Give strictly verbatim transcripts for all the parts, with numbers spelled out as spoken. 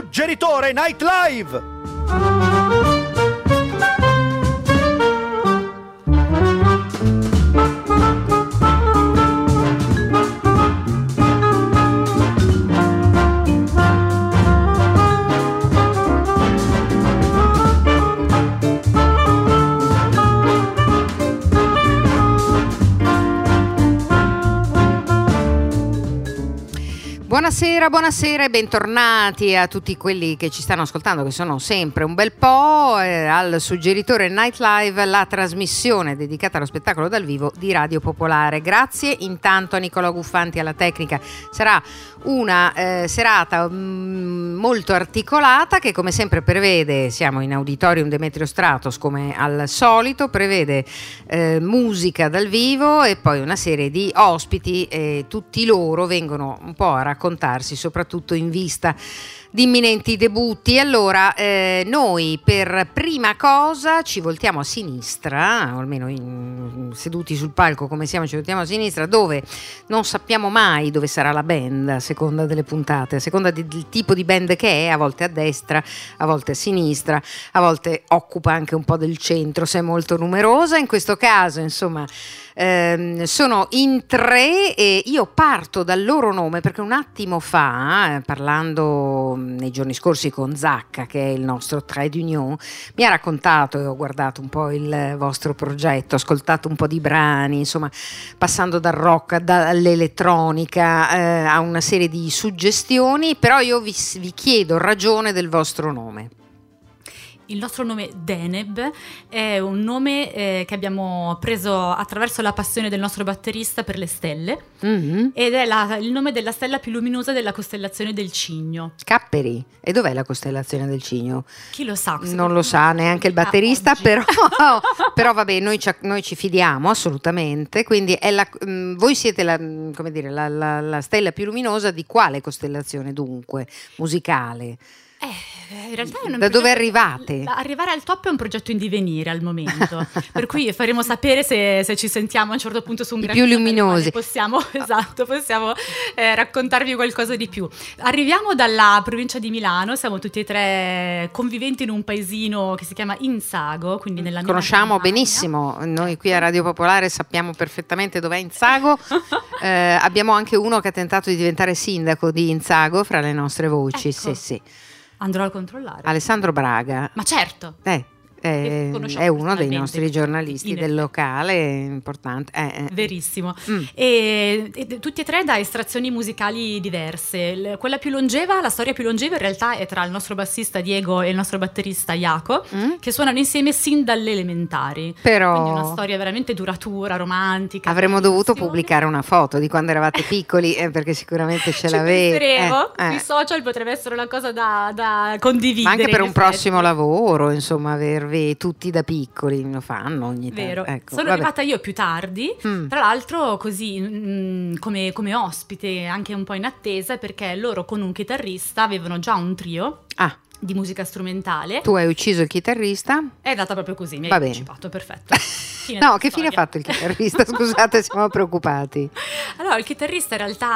Suggeritore Night Live! Buonasera, buonasera e bentornati a tutti quelli che ci stanno ascoltando, che sono sempre un bel po', eh, al Suggeritore Night Live, la trasmissione dedicata allo spettacolo dal vivo di Radio Popolare. Grazie intanto a Nicola Guffanti alla tecnica. Sarà una eh, serata mm, molto articolata che, come sempre, prevede, siamo in Auditorium Demetrio Stratos come al solito, prevede eh, musica dal vivo e poi una serie di ospiti, e tutti loro vengono un po' a raccontarsi, soprattutto in vista di imminenti debutti. Allora eh, noi per prima cosa ci voltiamo a sinistra, o almeno in, seduti sul palco come siamo ci voltiamo a sinistra, dove non sappiamo mai dove sarà la band a seconda delle puntate, a seconda di, del tipo di band che è, a volte a destra, a volte a sinistra, a volte occupa anche un po' del centro se è molto numerosa. In questo caso insomma ehm, sono in tre e io parto dal loro nome perché un attimo fa, eh, parlando nei giorni scorsi con Zacca, che è il nostro trait d'union, mi ha raccontato, e ho guardato un po' il vostro progetto, ho ascoltato un po' di brani, insomma passando dal rock dall'elettronica eh, a una serie di suggestioni, però io vi, vi chiedo ragione del vostro nome. Il nostro nome Deneb è un nome eh, che abbiamo preso attraverso la passione del nostro batterista per le stelle, mm-hmm. ed è la, il nome della stella più luminosa della costellazione del Cigno. Capperi, e dov'è la costellazione del Cigno? Chi lo sa? Non lo sa neanche il batterista, però, però vabbè, noi ci, noi ci fidiamo assolutamente, quindi è la, mh, voi siete la, come dire, la, la, la stella più luminosa di quale costellazione dunque, musicale? Eh, in realtà è un da progetto, dove arrivate? Arrivare al top è un progetto in divenire al momento, per cui faremo sapere se, se ci sentiamo a un certo punto su un più luminosi. Possiamo, esatto, possiamo eh, raccontarvi qualcosa di più. Arriviamo dalla provincia di Milano, siamo tutti e tre conviventi in un paesino che si chiama Inzago, quindi nella conosciamo benissimo, noi qui a Radio Popolare sappiamo perfettamente dov'è Inzago. eh, abbiamo anche uno che ha tentato di diventare sindaco di Inzago fra le nostre voci. Ecco. Sì, sì. Andrò a controllare. Alessandro Braga. Ma certo. Eh, eh, è uno dei nostri giornalisti del locale, importante. Eh, eh. Verissimo. Mm. E, e tutti e tre da estrazioni musicali diverse. L- quella più longeva, la storia più longeva in realtà è tra il nostro bassista Diego e il nostro batterista Jaco, mm. che suonano insieme sin dalle elementari. Però quindi una storia veramente duratura, romantica. Avremmo dovuto pubblicare una foto di quando eravate piccoli, eh, perché sicuramente ce l'avete. Eh, eh. Sui social potrebbe essere una cosa da, da condividere. Ma anche per un effetti. prossimo lavoro, insomma, avervi tutti da piccoli, lo fanno ogni tanto. Vero. Ecco, sono vabbè. arrivata io più tardi, mm. tra l'altro così mh, come, come ospite, anche un po' in attesa, perché loro con un chitarrista avevano già un trio. Ah. Di musica strumentale. Tu hai ucciso il chitarrista? È andata proprio così, mi hai Va anticipato, perfetto. Fine no, che fine ha fatto il chitarrista? Scusate, siamo preoccupati. Allora, il chitarrista in realtà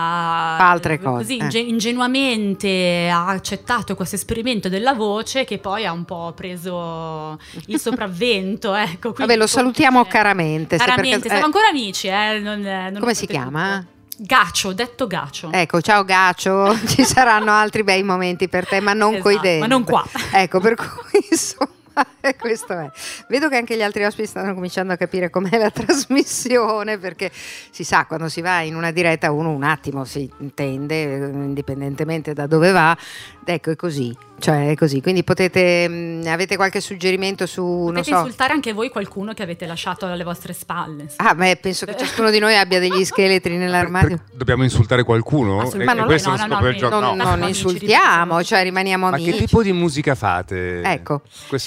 fa altre cose. Così eh. ingenuamente ha accettato questo esperimento della voce che poi ha un po' preso il sopravvento. Ecco, vabbè, lo salutiamo caramente. Caramente, perché, siamo eh. ancora amici. Eh, non, non come si chiama? Tutto. Gacio, detto Gacio. Ecco, ciao Gacio, ci saranno altri bei momenti per te, ma non esatto, coi denti. Ma non qua. Ecco, per cui insomma, questo è. Vedo che anche gli altri ospiti stanno cominciando a capire com'è la trasmissione, perché si sa, quando si va in una diretta uno un attimo si intende, indipendentemente da dove va. Ecco, è così. Cioè è così, quindi potete mh, avete qualche suggerimento su potete non so insultare anche voi qualcuno che avete lasciato alle vostre spalle. Ah, beh, penso che ciascuno di noi abbia degli scheletri nell'armadio. Per, per, dobbiamo insultare qualcuno? E, ma non, questo no, è lo no, scopo no, del gioco? Non, no. non insultiamo, cioè rimaniamo ma amici. che tipo di musica fate? Ecco, questo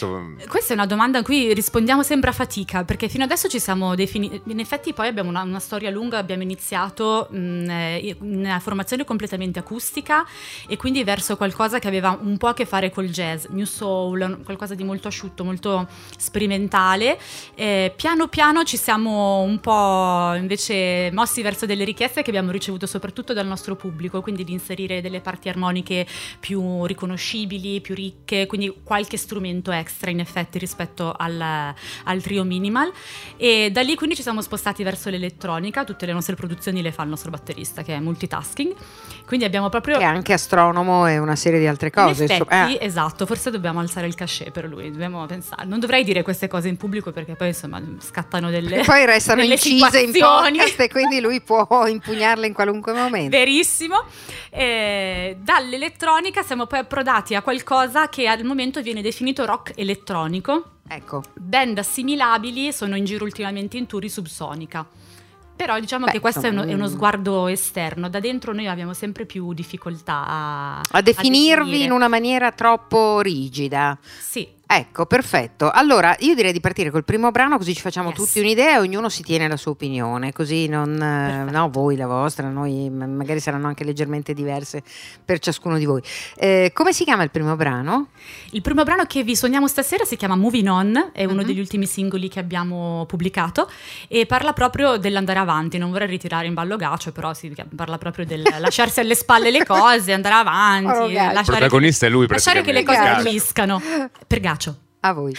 Questa è una domanda a cui rispondiamo sempre a fatica, perché fino adesso ci siamo definiti, in effetti poi abbiamo una, una storia lunga, abbiamo iniziato mh, una formazione completamente acustica e quindi verso qualcosa che aveva un po' a che fare col jazz, new soul, qualcosa di molto asciutto, molto sperimentale. Eh, piano piano ci siamo un po' invece mossi verso delle richieste che abbiamo ricevuto soprattutto dal nostro pubblico, quindi di inserire delle parti armoniche più riconoscibili, più ricche, quindi qualche strumento extra in effetti rispetto al, al trio minimal, e da lì quindi ci siamo spostati verso l'elettronica. Tutte le nostre produzioni le fa il nostro batterista, che è multitasking, quindi abbiamo proprio, che è anche astronomo e una serie di altre cose. In effetti, eh. esatto, forse dobbiamo alzare il cachet per lui, dobbiamo pensare. Non dovrei dire queste cose in pubblico perché poi insomma scattano delle, poi restano delle incise in situazioni. podcast e quindi lui può impugnarle in qualunque momento. Verissimo. Eh, dall'elettronica siamo poi approdati a qualcosa che al momento viene definito rock elettronico. Ecco. Band assimilabili sono in giro ultimamente in tour i Subsonica. Però diciamo Beh, che questo insomma, è, uno, è uno sguardo esterno. Da dentro noi abbiamo sempre più difficoltà a, a definirvi a definire. in una maniera troppo rigida. Sì. Ecco, perfetto. Allora, io direi di partire col primo brano, così ci facciamo Yes. tutti un'idea e ognuno si tiene la sua opinione, così non, eh, no, voi la vostra, noi m- magari saranno anche leggermente diverse per ciascuno di voi. Eh, come si chiama il primo brano? Il primo brano che vi suoniamo stasera si chiama Moving On, è uno Mhm. degli ultimi singoli che abbiamo pubblicato e parla proprio dell'andare avanti. Non vorrei ritirare in ballo Gacio, però si parla proprio del lasciarsi alle spalle le cose, andare avanti, Oh, Gacio. lasciare, Il protagonista è lui, lasciare che le cose praticamente. fluiscano. Per Gacio. A voi.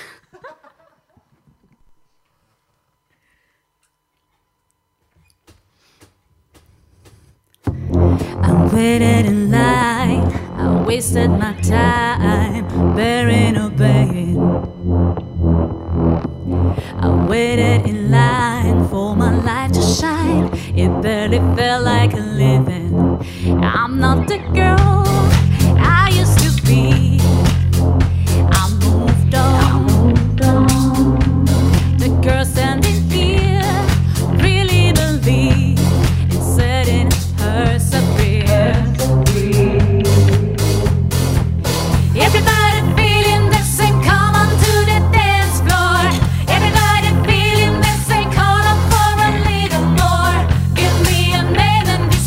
I waited in line, I wasted my time bearing a pain. I waited in line for my light to shine. It barely felt like a living. I'm not the girl I used to be. I moved on. The girl standing here really believed in setting herself free. Everybody feeling the same, come on to the dance floor. Everybody feeling the same, call up for a little more. Give me a man and this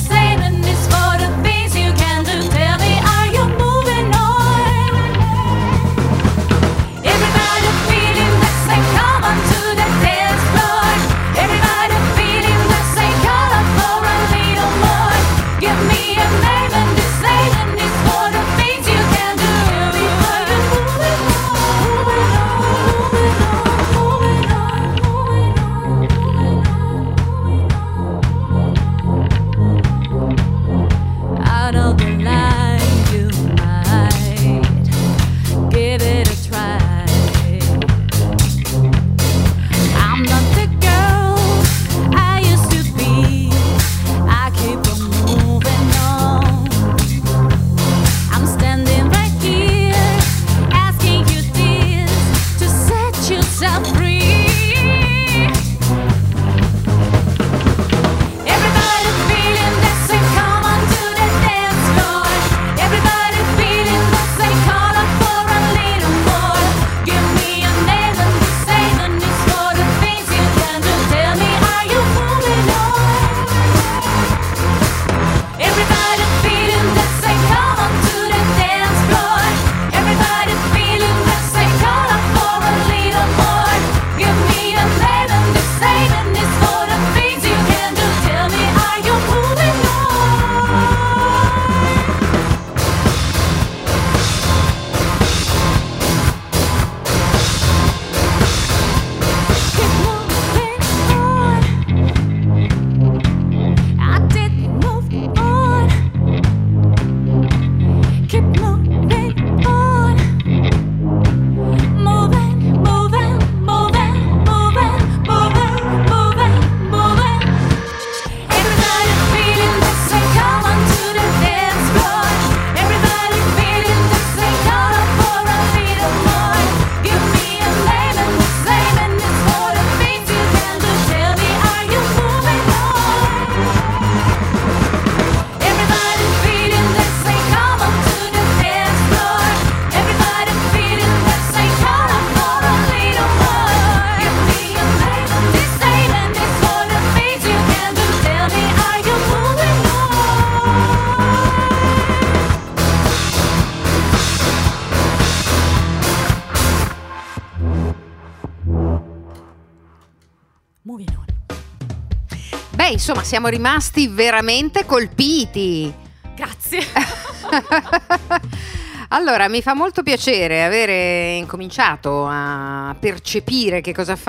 Beh, insomma, siamo rimasti veramente colpiti. Grazie. Allora, mi fa molto piacere avere incominciato a percepire che cosa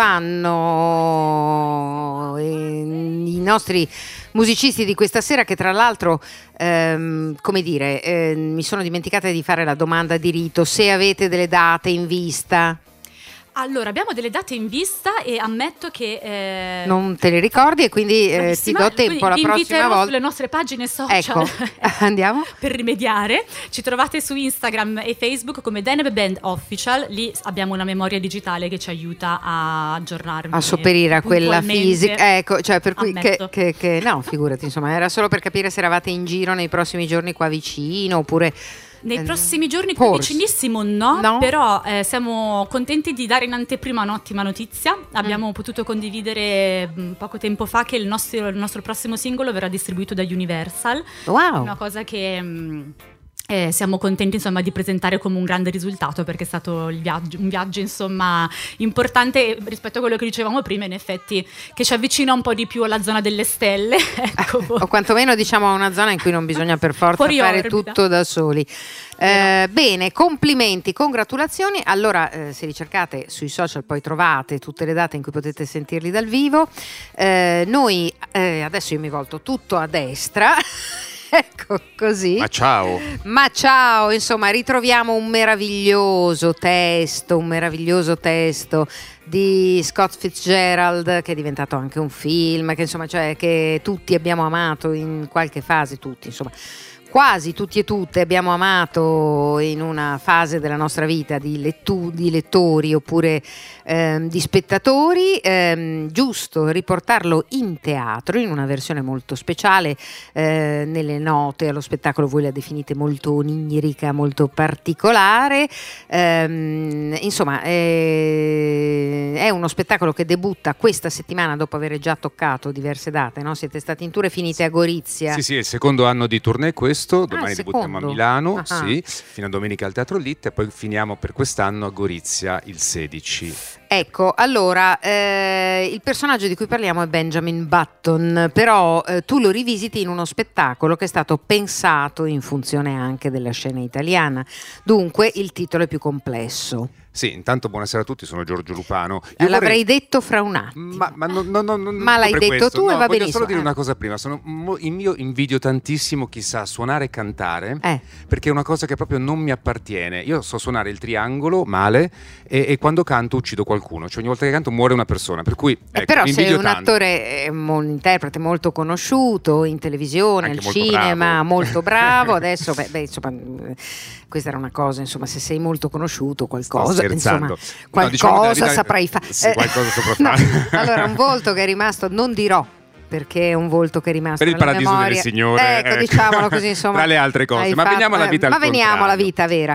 fanno i nostri musicisti di questa sera, che tra l'altro, ehm, come dire, eh, mi sono dimenticata di fare la domanda di rito, se avete delle date in vista. Allora, abbiamo delle date in vista e ammetto che eh, non te le ricordi e quindi eh, ti do tempo la prossima volta sulle nostre pagine social. Ecco, andiamo per rimediare. Ci trovate su Instagram e Facebook come Deneb Band Official. Lì abbiamo una memoria digitale che ci aiuta a aggiornarvi, a sopperire a quella fisica, ecco, cioè per cui che, che, che no, figurati, insomma, era solo per capire se eravate in giro nei prossimi giorni qua vicino oppure nei eh, prossimi giorni qui vicinissimo no, no. Però eh, siamo contenti di dare in anteprima un'ottima notizia. Abbiamo mm. potuto condividere mh, poco tempo fa che il nostro, il nostro prossimo singolo verrà distribuito da Universal. Wow. Una cosa che mh, eh, siamo contenti insomma di presentare come un grande risultato, perché è stato il viaggio, un viaggio insomma importante rispetto a quello che dicevamo prima, in effetti, che ci avvicina un po' di più alla zona delle stelle. Ecco. O quantomeno diciamo a una zona in cui non bisogna per forza Fuori fare orbita. Tutto da soli. Eh, bene, complimenti, congratulazioni. Allora, eh, se ricercate sui social poi trovate tutte le date in cui potete sentirli dal vivo. Eh, noi eh, adesso io mi volto tutto a destra. Ecco, così. Ma ciao. Ma ciao, insomma, ritroviamo un meraviglioso testo, un meraviglioso testo di Scott Fitzgerald, che è diventato anche un film, che insomma, cioè che tutti abbiamo amato in qualche fase, tutti, insomma. Quasi tutti e tutte abbiamo amato in una fase della nostra vita di, lettu- di lettori oppure ehm, di spettatori. Ehm, giusto riportarlo in teatro in una versione molto speciale. Eh, nelle note allo spettacolo voi la definite molto onirica, molto particolare. Ehm, insomma, eh, è uno spettacolo che debutta questa settimana dopo aver già toccato diverse date, no? Siete stati in tour e finite a Gorizia. Sì, sì, è il secondo anno di tournée questo. Domani ah, debuttiamo a Milano, sì, fino a domenica al Teatro Litt e poi finiamo per quest'anno a Gorizia il sedici. Ecco, allora, eh, il personaggio di cui parliamo è Benjamin Button, però eh, tu lo rivisiti in uno spettacolo che è stato pensato in funzione anche della scena italiana, dunque il titolo è più complesso. Sì, intanto buonasera a tutti, sono Giorgio Lupano. Io L'avrei vorrei... detto fra un attimo. Ma, ma, no, no, no, no, ma l'hai detto questo. tu no, e va voglio benissimo. solo dire eh. una cosa prima, sono, io invidio tantissimo chi sa suonare e cantare, eh. perché è una cosa che proprio non mi appartiene. Io so suonare il triangolo male e, e quando canto uccido qualcuno, cioè ogni volta che canto muore una persona, per cui ecco, eh, però sei un tanto. attore, un interprete molto conosciuto in televisione, Anche al molto cinema, bravo. molto bravo. Adesso beh, beh, insomma, questa era una cosa, insomma, se sei molto conosciuto qualcosa, insomma, qualcosa no, diciamo saprai fare. Sì, eh, qualcosa saprà fare. No. Allora, un volto che è rimasto, non dirò perché è un volto che è rimasto per il nella paradiso memoria. del Signore, ecco, diciamolo così, insomma, tra le altre cose, ma fatto, veniamo alla vita eh, al ma veniamo contrario. alla vita vera,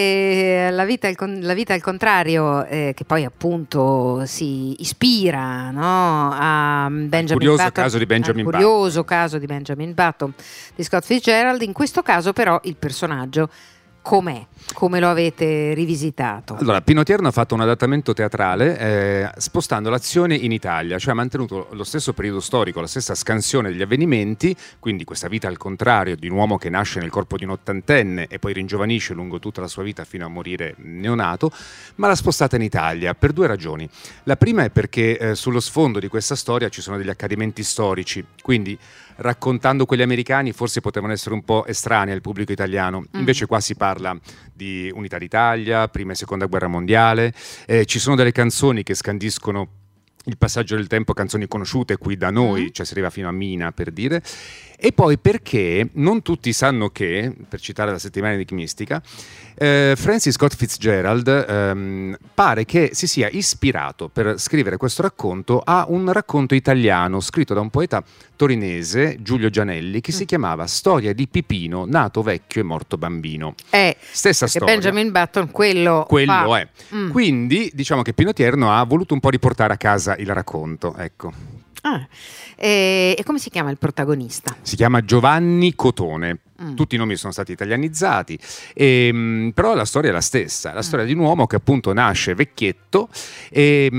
eh, la, vita al, la vita al contrario, eh, che poi appunto si ispira, no, a Benjamin curioso Button, caso di Benjamin al curioso caso di Benjamin Button di Scott Fitzgerald. In questo caso però il personaggio com'è? Come lo avete rivisitato? Allora, Pino Tierno ha fatto un adattamento teatrale eh, spostando l'azione in Italia, cioè ha mantenuto lo stesso periodo storico, la stessa scansione degli avvenimenti, quindi questa vita al contrario di un uomo che nasce nel corpo di un ottantenne e poi ringiovanisce lungo tutta la sua vita fino a morire neonato, ma l'ha spostata in Italia per due ragioni. La prima è perché eh, sullo sfondo di questa storia ci sono degli accadimenti storici, quindi raccontando quelli americani forse potevano essere un po' estranei al pubblico italiano, invece qua si parla di Unità d'Italia, prima e seconda guerra mondiale, eh, ci sono delle canzoni che scandiscono il passaggio del tempo, canzoni conosciute qui da noi, mm. cioè si arriva fino a Mina per dire, e poi perché non tutti sanno che, per citare la settimana enigmistica, eh, Francis Scott Fitzgerald ehm, pare che si sia ispirato per scrivere questo racconto a un racconto italiano scritto da un poeta torinese, Giulio Gianelli, che mm. si chiamava Storia di Pipino, nato vecchio e morto bambino. Eh, Stessa storia. Benjamin Button quello Quello fa. è. Mm. Quindi diciamo che Pino Tierno ha voluto un po' riportare a casa il racconto, ecco. Ah, e, e come si chiama il protagonista? Si chiama Giovanni Cotone. Mm. Tutti i nomi sono stati italianizzati, e, però la storia è la stessa, la storia mm. di un uomo che appunto nasce vecchietto e,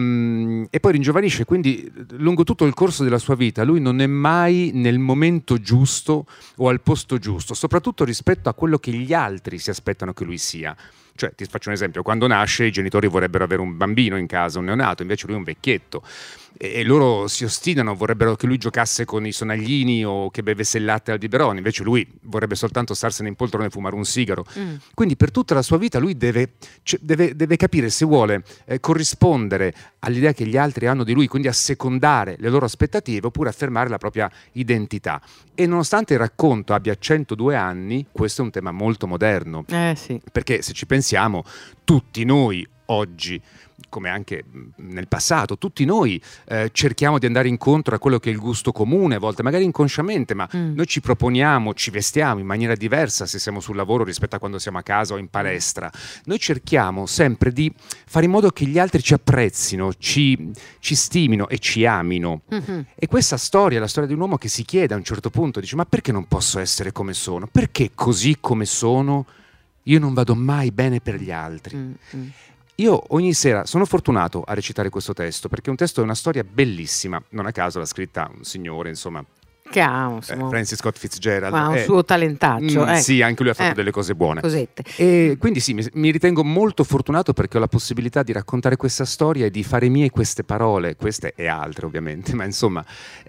e poi ringiovanisce, quindi lungo tutto il corso della sua vita lui non è mai nel momento giusto o al posto giusto, soprattutto rispetto a quello che gli altri si aspettano che lui sia. Cioè, ti faccio un esempio, quando nasce i genitori vorrebbero avere un bambino in casa, un neonato, invece lui è un vecchietto. E loro si ostinano, vorrebbero che lui giocasse con i sonaglini o che bevesse il latte al biberone, invece lui vorrebbe soltanto starsene in poltrona e fumare un sigaro. Mm. Quindi per tutta la sua vita lui deve, cioè, deve, deve capire se vuole eh, corrispondere all'idea che gli altri hanno di lui, quindi assecondare le loro aspettative oppure affermare la propria identità. E nonostante il racconto abbia centodue anni, questo è un tema molto moderno. Eh, sì. Perché se ci pensiamo, tutti noi oggi, come anche nel passato, tutti noi eh, cerchiamo di andare incontro a quello che è il gusto comune, a volte magari inconsciamente, ma mm. noi ci proponiamo, ci vestiamo in maniera diversa se siamo sul lavoro rispetto a quando siamo a casa o in palestra. Noi cerchiamo sempre di fare in modo che gli altri ci apprezzino, ci, ci stimino e ci amino. Mm-hmm. E questa storia è la storia di un uomo che si chiede a un certo punto, dice: ma perché non posso essere come sono? Perché così come sono io non vado mai bene per gli altri? Mm-hmm. Io ogni sera sono fortunato a recitare questo testo, perché un testo è una storia bellissima, non a caso l'ha scritta un signore, insomma, che ha insomma, eh, Francis Scott Fitzgerald. Ha un eh, suo talentaccio. Mm, eh. Sì, anche lui ha fatto eh, delle cose buone. Cosette. E quindi sì, mi, mi ritengo molto fortunato perché ho la possibilità di raccontare questa storia e di fare mie queste parole, queste e altre ovviamente, ma insomma,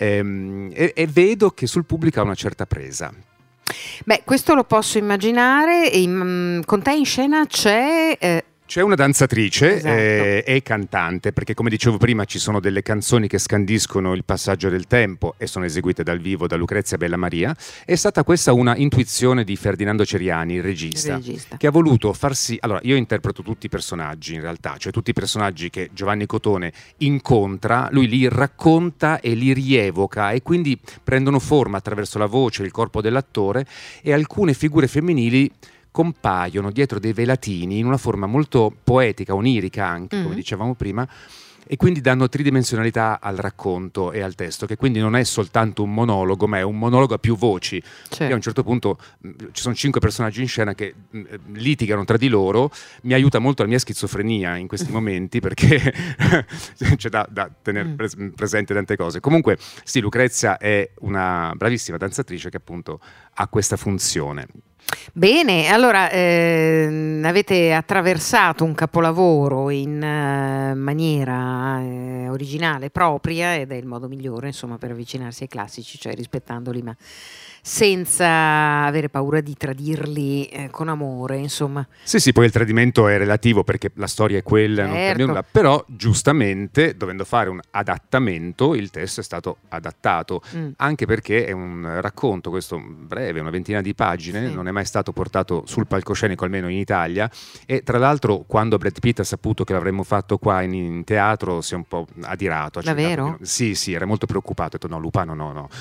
ehm, e, e vedo che sul pubblico ha una certa presa. Beh, questo lo posso immaginare. In, con te in scena c'è... Eh, C'è una danzatrice esatto. eh, e cantante, perché come dicevo prima ci sono delle canzoni che scandiscono il passaggio del tempo e sono eseguite dal vivo da Lucrezia Bellamaria. È stata questa una intuizione di Ferdinando Ceriani, il regista, il regista, che ha voluto farsi... Allora, io interpreto tutti i personaggi in realtà, cioè tutti i personaggi che Giovanni Cotone incontra, lui li racconta e li rievoca e quindi prendono forma attraverso la voce, il corpo dell'attore, e alcune figure femminili compaiono dietro dei velatini in una forma molto poetica, onirica anche, mm-hmm. come dicevamo prima, e quindi danno tridimensionalità al racconto e al testo, che quindi non è soltanto un monologo, ma è un monologo a più voci. Certo. E a un certo punto mh, ci sono cinque personaggi in scena che mh, litigano tra di loro. Mi aiuta molto la mia schizofrenia in questi momenti, perché c'è da, da tenere pres- presente tante cose. Comunque sì, Lucrezia è una bravissima danzatrice che appunto ha questa funzione. Bene, allora eh, avete attraversato un capolavoro in uh, maniera eh, originale, propria, ed è il modo migliore insomma per avvicinarsi ai classici, cioè rispettandoli ma senza avere paura di tradirli eh, con amore, insomma. Sì, sì, poi il tradimento è relativo perché la storia è quella, certo. non cambia nulla, però giustamente dovendo fare un adattamento il testo è stato adattato, mm. anche perché è un racconto, questo breve, una ventina di pagine, sì. non è mai stato portato sul palcoscenico almeno in Italia, e tra l'altro quando Brad Pitt ha saputo che l'avremmo fatto qua in, in teatro si è un po' adirato. Davvero? No, sì, sì, era molto preoccupato, ha detto no, Lupano no, no.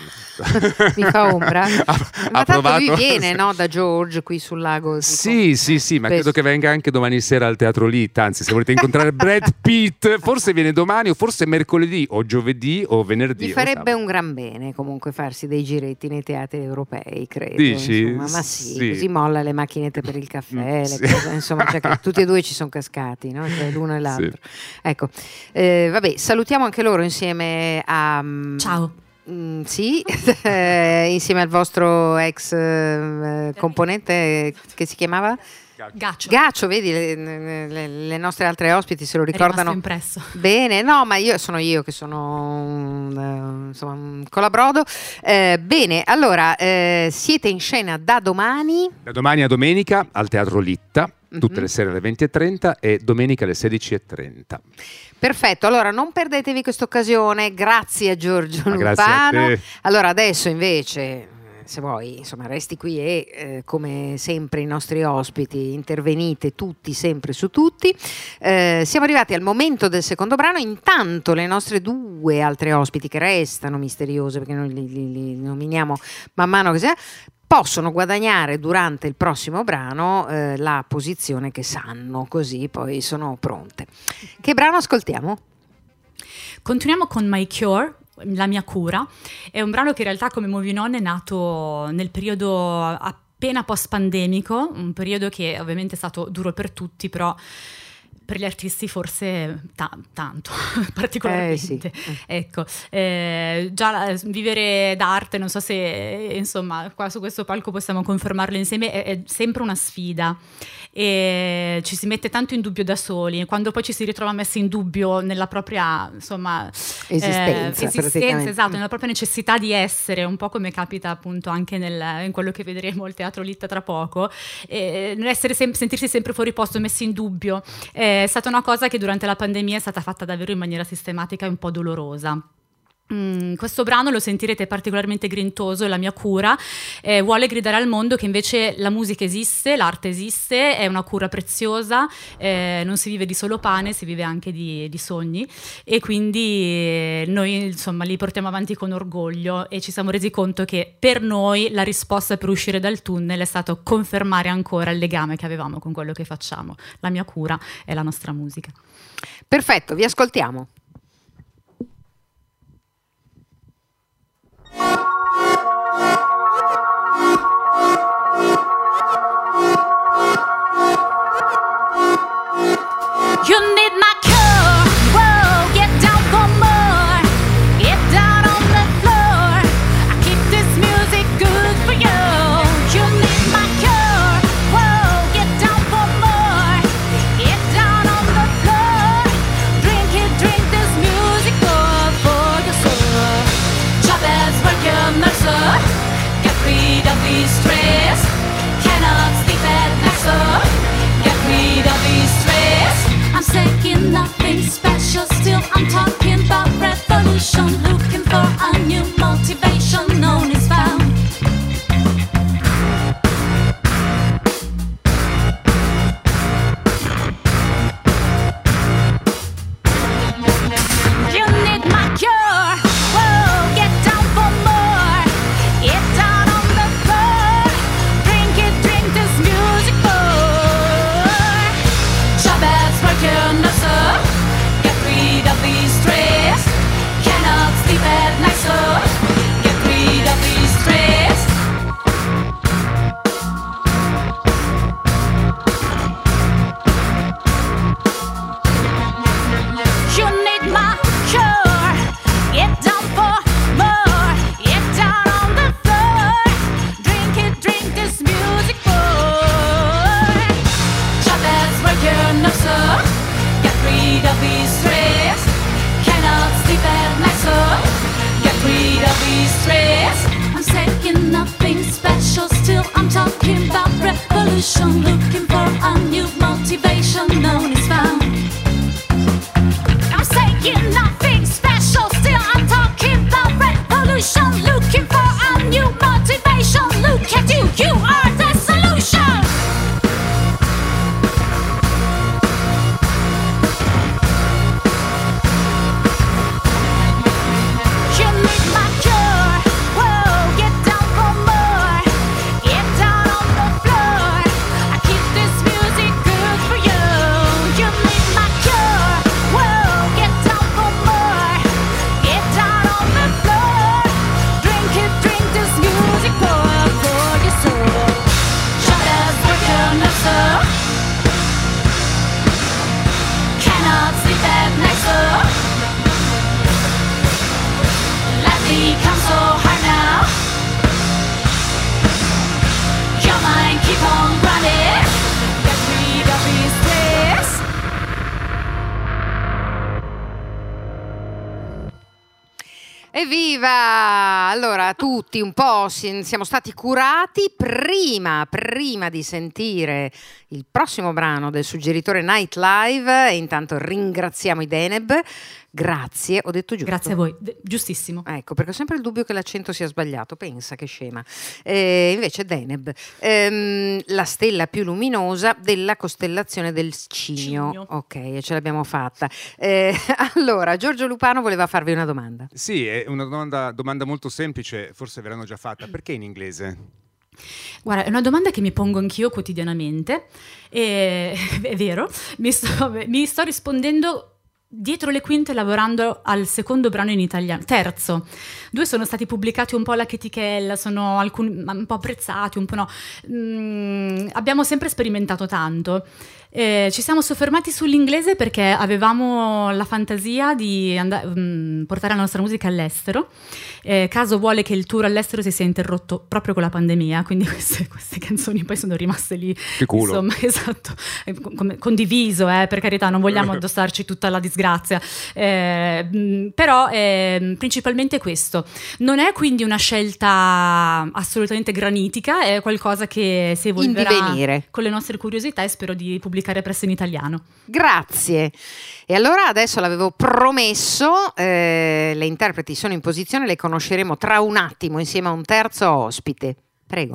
Mi fa ombra. ha, ma ha tanto provato... lui viene no, da George qui sul lago. Sì, sì, sì, ma credo che venga anche domani sera al Teatro Litt, anzi se volete incontrare Brad Pitt forse viene domani o forse mercoledì o giovedì o venerdì. Gli farebbe un gran bene comunque farsi dei giretti nei teatri europei, credo. Dici? Insomma, ma sì, sì, così molla le macchinette per il caffè, sì. le cose, insomma, cioè che tutti e due ci sono cascati, no? Cioè l'uno e l'altro. Sì. Ecco, eh, vabbè, salutiamo anche loro insieme a... Ciao. Mm, sì, insieme al vostro ex eh, componente che si chiamamava? Gaccio. Gaccio, vedi, le, le, le nostre altre ospiti se lo ricordano impresso. Bene. No, ma io sono io che sono un, insomma, un colabrodo. Eh, bene, allora eh, siete in scena da domani? Da domani a domenica al Teatro Litta, tutte mm-hmm. le sere alle venti e trenta e domenica alle sedici e trenta. Perfetto, allora non perdetevi questa occasione. Grazie a Giorgio Ma Lupano. grazie a te. Allora adesso invece, se vuoi, insomma, resti qui e eh, come sempre i nostri ospiti intervenite tutti sempre su tutti. Eh, siamo arrivati al momento del secondo brano. Intanto le nostre due altre ospiti che restano misteriose perché noi li, li, li nominiamo man mano che sia, possono guadagnare durante il prossimo brano eh, la posizione che sanno, così poi sono pronte. Che brano ascoltiamo? Continuiamo con My Cure, La mia cura. È un brano che in realtà come Moving On è nato nel periodo appena post-pandemico, un periodo che ovviamente è stato duro per tutti, però per gli artisti forse ta- tanto, particolarmente. Eh, sì. Ecco, eh, già eh, vivere d'arte, non so se insomma qua su questo palco possiamo confermarlo insieme, è, è sempre una sfida e ci si mette tanto in dubbio da soli, quando poi ci si ritrova messi in dubbio nella propria insomma esistenza, eh, esistenza esatto, nella propria necessità di essere, un po' come capita appunto anche nel, in quello che vedremo il Teatro Litta tra poco, eh, essere sem- sentirsi sempre fuori posto, messi in dubbio. Eh, È stata una cosa che durante la pandemia è stata fatta davvero in maniera sistematica e un po' dolorosa. Mm, questo brano lo sentirete particolarmente grintoso, La mia cura, eh, vuole gridare al mondo che invece la musica esiste, l'arte esiste, è una cura preziosa, eh, non si vive di solo pane, si vive anche di, di sogni e quindi eh, noi insomma li portiamo avanti con orgoglio e ci siamo resi conto che per noi la risposta per uscire dal tunnel è stato confermare ancora il legame che avevamo con quello che facciamo. La mia cura è la nostra musica. Perfetto, vi ascoltiamo. You need my cure, whoa, get down for more, get down on the floor, I keep this music good for you. You need my cure, whoa, get down for more, get down on the floor, drink it, drink this music good for your soul. Job as working nurse, get rid of the stress, cannot sleep at night, so get rid of the stress. I'm saying nothing special, still I'm talking about revolution, looking for a new motivation, known is found. You need my cure, whoa, get down for more, get down on the floor, drink it, drink this music more. Job as working nurse, get rid of the stress, cannot sleep at night, so get rid of the stress. You need my cure, get down for more, get down on the floor, drink it, drink this music more. Job as working nurse, get rid of the stress, cannot sleep at night, so get rid of the stress. I'm saying nothing special, still I'm talking about revolution, looking for a new motivation, known is found. I'm saying nothing special, still I'm talking about revolution, looking for a new motivation. Look at you, you are the solution. You need my cure, whoa, get down for more, get down on the floor, I keep this music good for you. You need my cure, whoa, get down for more, get down on the floor, drink it, drink this music more for your soul. Shut up, working nurse, cannot sleep at night, so life becomes so hard now. Your mind keep on running, get rid of this stress. Evviva! Allora, tutti un po' si- siamo stati curati prima, prima di sentire il prossimo brano del suggeritore Night Live e intanto ringraziamo i Deneb. Grazie, ho detto giusto. Grazie a voi, De- giustissimo. Ecco, perché ho sempre il dubbio che l'accento sia sbagliato, pensa che scema. Eh, invece Deneb, ehm, la stella più luminosa della costellazione del Cigno. Cigno. Ok, e ce l'abbiamo fatta. Eh, allora, Giorgio Lupano voleva farvi una domanda. Sì, è una domanda, domanda molto semplice, forse ve l'hanno già fatta. Perché in inglese? Guarda, è una domanda che mi pongo anch'io quotidianamente, e, è vero, mi sto, mi sto rispondendo dietro le quinte lavorando al secondo brano in italiano, terzo. Due sono stati pubblicati un po' alla chetichella, sono alcuni un po' apprezzati, un po' no. Mm, abbiamo sempre sperimentato tanto. Eh, ci siamo soffermati sull'inglese perché avevamo la fantasia di and- um, portare la nostra musica all'estero. Eh, caso vuole che il tour all'estero si sia interrotto proprio con la pandemia, quindi queste, queste canzoni poi sono rimaste lì. Che culo. Insomma, esatto, eh, com- condiviso, eh, per carità, non vogliamo addossarci tutta la disgrazia. Eh, mh, però eh, principalmente questo. Non è quindi una scelta assolutamente granitica, è qualcosa che si evolverà in divenire con le nostre curiosità e spero di pubblicare presto in italiano. Grazie. E allora adesso l'avevo promesso, eh, le interpreti sono in posizione, le conosceremo tra un attimo insieme a un terzo ospite. Prego.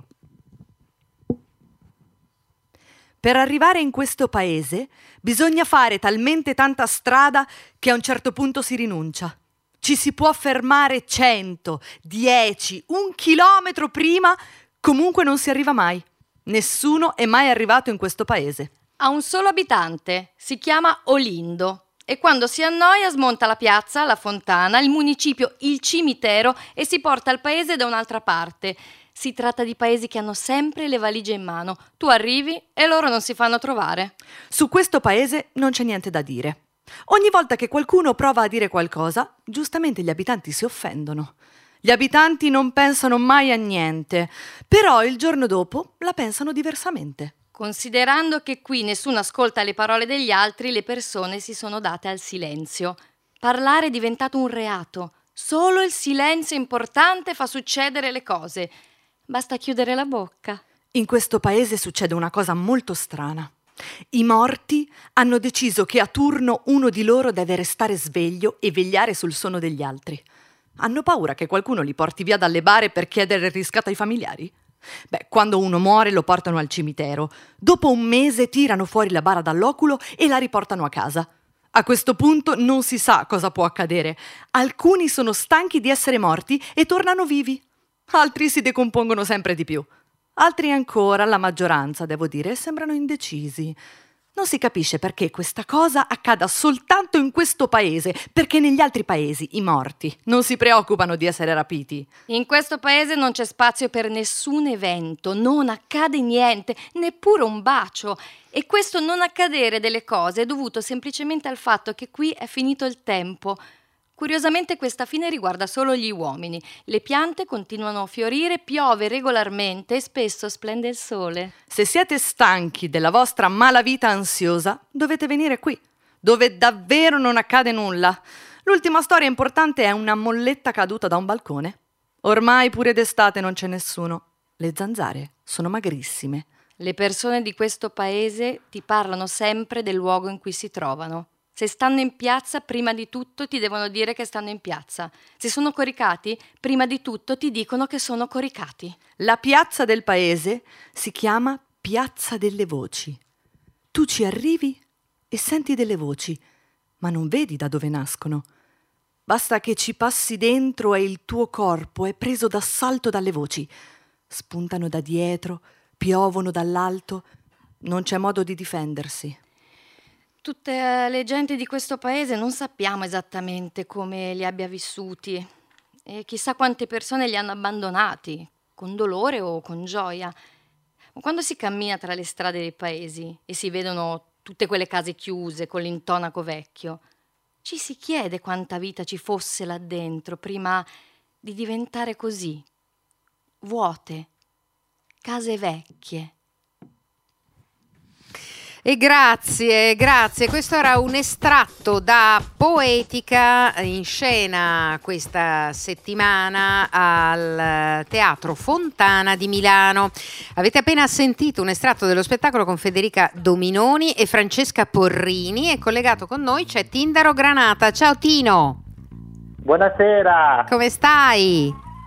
Per arrivare in questo paese bisogna fare talmente tanta strada che a un certo punto si rinuncia. Ci si può fermare cento, dieci, un chilometro prima, comunque non si arriva mai. Nessuno è mai arrivato in questo paese. Ha un solo abitante, si chiama Olindo e quando si annoia smonta la piazza, la fontana, il municipio, il cimitero e si porta il paese da un'altra parte. Si tratta di paesi che hanno sempre le valigie in mano. Tu arrivi e loro non si fanno trovare. Su questo paese non c'è niente da dire. Ogni volta che qualcuno prova a dire qualcosa, giustamente gli abitanti si offendono. Gli abitanti non pensano mai a niente, però il giorno dopo la pensano diversamente. Considerando che qui nessuno ascolta le parole degli altri, le persone si sono date al silenzio. Parlare è diventato un reato. Solo il silenzio importante fa succedere le cose. Basta chiudere la bocca. In questo paese succede una cosa molto strana. I morti hanno deciso che a turno uno di loro deve restare sveglio e vegliare sul sonno degli altri. Hanno paura che qualcuno li porti via dalle bare per chiedere il riscatto ai familiari? Beh, quando uno muore lo portano al cimitero. Dopo un mese tirano fuori la bara dall'oculo e la riportano a casa. A questo punto non si sa cosa può accadere. Alcuni sono stanchi di essere morti e tornano vivi. Altri si decompongono sempre di più. Altri ancora, la maggioranza, devo dire, sembrano indecisi. Non si capisce perché questa cosa accada soltanto in questo paese, perché negli altri paesi i morti non si preoccupano di essere rapiti. In questo paese non c'è spazio per nessun evento, non accade niente, neppure un bacio. E questo non accadere delle cose è dovuto semplicemente al fatto che qui è finito il tempo. Curiosamente questa fine riguarda solo gli uomini. Le piante continuano a fiorire, piove regolarmente e spesso splende il sole. Se siete stanchi della vostra malavita ansiosa, dovete venire qui, dove davvero non accade nulla. L'ultima storia importante è una molletta caduta da un balcone. Ormai pure d'estate non c'è nessuno. Le zanzare sono magrissime. Le persone di questo paese ti parlano sempre del luogo in cui si trovano. Se stanno in piazza, prima di tutto ti devono dire che stanno in piazza. Se sono coricati, prima di tutto ti dicono che sono coricati. La piazza del paese si chiama Piazza delle Voci. Tu ci arrivi e senti delle voci, ma non vedi da dove nascono. Basta che ci passi dentro e il tuo corpo è preso d'assalto dalle voci. Spuntano da dietro, piovono dall'alto, non c'è modo di difendersi. Tutte le genti di questo paese non sappiamo esattamente come li abbia vissuti e chissà quante persone li hanno abbandonati, con dolore o con gioia. Quando si cammina tra le strade dei paesi e si vedono tutte quelle case chiuse con l'intonaco vecchio, ci si chiede quanta vita ci fosse là dentro prima di diventare così, vuote, case vecchie. E grazie, grazie. Questo era un estratto da Poetica, in scena questa settimana al Teatro Fontana di Milano. Avete appena sentito un estratto dello spettacolo con Federica Dominoni e Francesca Porrini, e collegato con noi c'è Tindaro Granata. Ciao Tino. Buonasera. Come stai?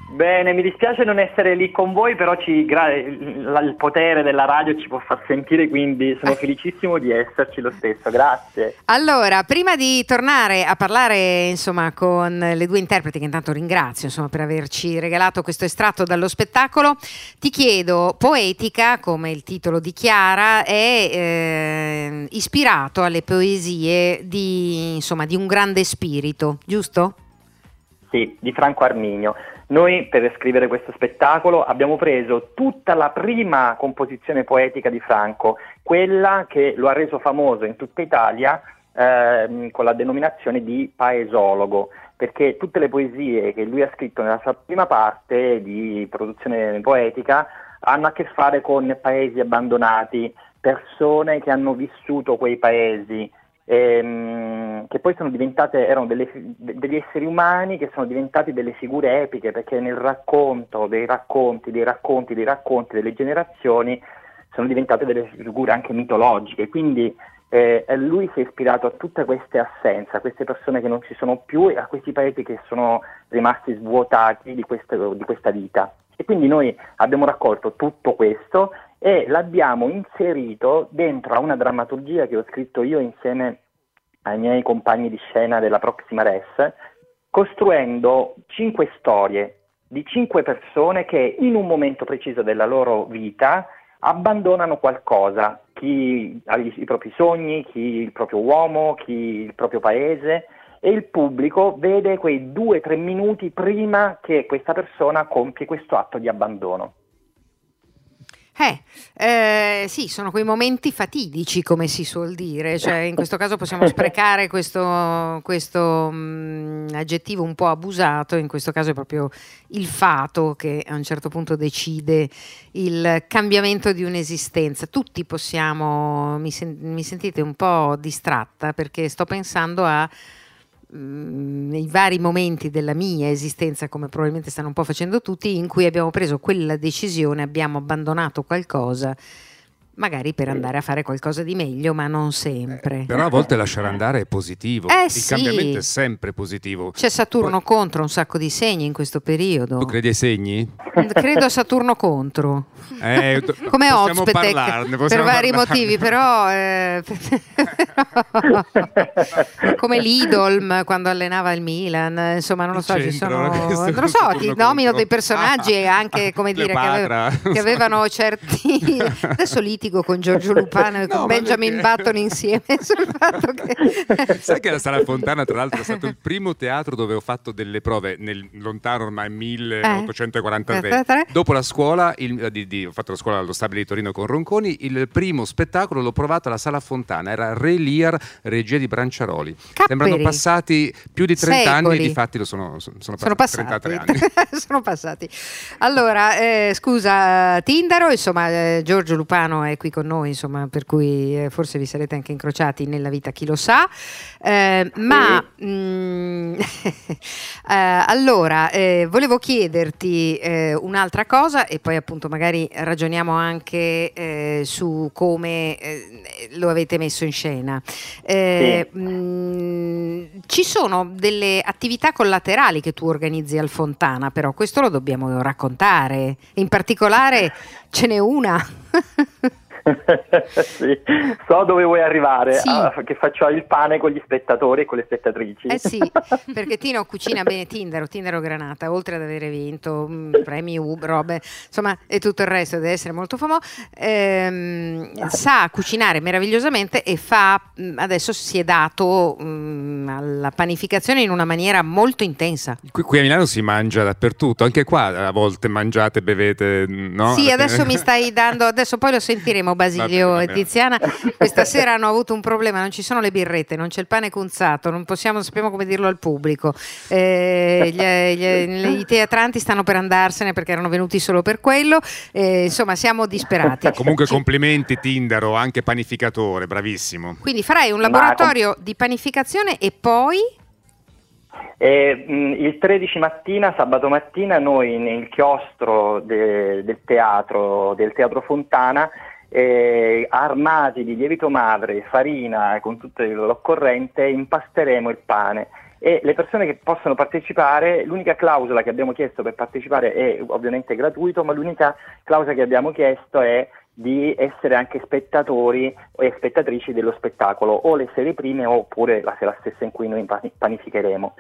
Bene, mi dispiace non essere lì con voi, però ci, gra- il potere della radio ci può far sentire, quindi sono felicissimo di esserci lo stesso, grazie. Allora, prima di tornare a parlare insomma con le due interpreti, che intanto ringrazio insomma per averci regalato questo estratto dallo spettacolo, ti chiedo, Poetica, come il titolo dichiara, è eh, ispirato alle poesie di, insomma, di un grande spirito, giusto? Sì, di Franco Arminio. Noi per scrivere questo spettacolo abbiamo preso tutta la prima composizione poetica di Franco, quella che lo ha reso famoso in tutta Italia eh, con la denominazione di paesologo, perché tutte le poesie che lui ha scritto nella sua prima parte di produzione poetica hanno a che fare con paesi abbandonati, persone che hanno vissuto quei paesi, Ehm, che poi sono diventate, erano delle, degli esseri umani che sono diventati delle figure epiche, perché nel racconto dei racconti, dei racconti, dei racconti delle generazioni sono diventate delle figure anche mitologiche, quindi eh, lui si è ispirato a tutte queste assenze, a queste persone che non ci sono più e a questi paesi che sono rimasti svuotati di, questo, di questa vita. E quindi noi abbiamo raccolto tutto questo e l'abbiamo inserito dentro a una drammaturgia che ho scritto io insieme ai miei compagni di scena della Proxima Res, costruendo cinque storie di cinque persone che in un momento preciso della loro vita abbandonano qualcosa, chi ha i, i propri sogni, chi il proprio uomo, chi il proprio paese, e il pubblico vede quei due o tre minuti prima che questa persona compie questo atto di abbandono. Eh, eh, sì, sono quei momenti fatidici, come si suol dire, cioè in questo caso possiamo sprecare questo, questo mh, aggettivo un po' abusato, in questo caso è proprio il fato che a un certo punto decide il cambiamento di un'esistenza. Tutti possiamo, mi, sen- mi sentite un po' distratta perché sto pensando a nei vari momenti della mia esistenza, come probabilmente stanno un po' facendo tutti, in cui abbiamo preso quella decisione, abbiamo abbandonato qualcosa, magari per andare a fare qualcosa di meglio, ma non sempre. Eh, però a volte lasciare andare è positivo, eh, il sì. cambiamento è sempre positivo. C'è Saturno Poi... contro un sacco di segni in questo periodo. Tu credi ai segni? Credo a Saturno contro. Eh, come Ozpetec per vari parlarne. motivi, però eh, come l'Idolm quando allenava il Milan, insomma non lo so, ci sono, non lo so, ti nomino dei personaggi ah, anche come dire che, ave- che avevano certi adesso litigo con Giorgio Lupano e con no, Benjamin perché... Button insieme sul fatto che sai che la Sala Fontana tra l'altro è stato il primo teatro dove ho fatto delle prove nel lontano ormai milleottocentoquarantatré eh, dopo la scuola il, di, di, ho fatto la scuola allo Stabile di Torino con Ronconi, il primo spettacolo l'ho provato alla Sala Fontana, era Re Lear, regia di Branciaroli. Capperi. Sembrano passati più di trenta Secoli. anni, difatti lo sono, sono, sono passati, passati trentatré anni. sono passati. Allora eh, scusa Tindaro, insomma eh, Giorgio Lupano è qui con noi, insomma, per cui eh, forse vi sarete anche incrociati nella vita, chi lo sa, eh, ma mh, eh, allora eh, volevo chiederti eh, un'altra cosa e poi appunto magari ragioniamo anche eh, su come eh, lo avete messo in scena. Eh, sì. mh, ci sono delle attività collaterali che tu organizzi al Fontana, però questo lo dobbiamo raccontare, in particolare ce n'è una. Sì, so dove vuoi arrivare, sì. ah, che faccio il pane con gli spettatori e con le spettatrici. Eh sì, perché Tino cucina bene, Tindaro, Tindaro Granata, oltre ad avere vinto mh, premi U B, robe, insomma, e tutto il resto, deve essere molto famoso, ehm, sa cucinare meravigliosamente e fa, mh, adesso si è dato mh, alla panificazione in una maniera molto intensa. Qui, qui a Milano si mangia dappertutto, anche qua a volte mangiate, bevete, no? Sì, adesso mi stai dando, adesso poi lo sentiremo Basilio e Tiziana, questa sera hanno avuto un problema, non ci sono le birrette, non c'è il pane cunzato, non possiamo, sappiamo come dirlo al pubblico, eh, gli, gli, i teatranti stanno per andarsene perché erano venuti solo per quello, eh, insomma siamo disperati. Comunque ci... complimenti Tindaro, anche panificatore, bravissimo. Quindi farai un laboratorio Ma... di panificazione e poi... Eh, mh, il tredici mattina, sabato mattina, noi nel chiostro de, del teatro, del Teatro Fontana, Eh, armati di lievito madre, farina e con tutto l'occorrente impasteremo il pane e le persone che possono partecipare, l'unica clausola che abbiamo chiesto per partecipare è ovviamente gratuito, ma l'unica clausola che abbiamo chiesto è di essere anche spettatori e spettatrici dello spettacolo, o le sere prime oppure la sera stessa in cui noi panificheremo.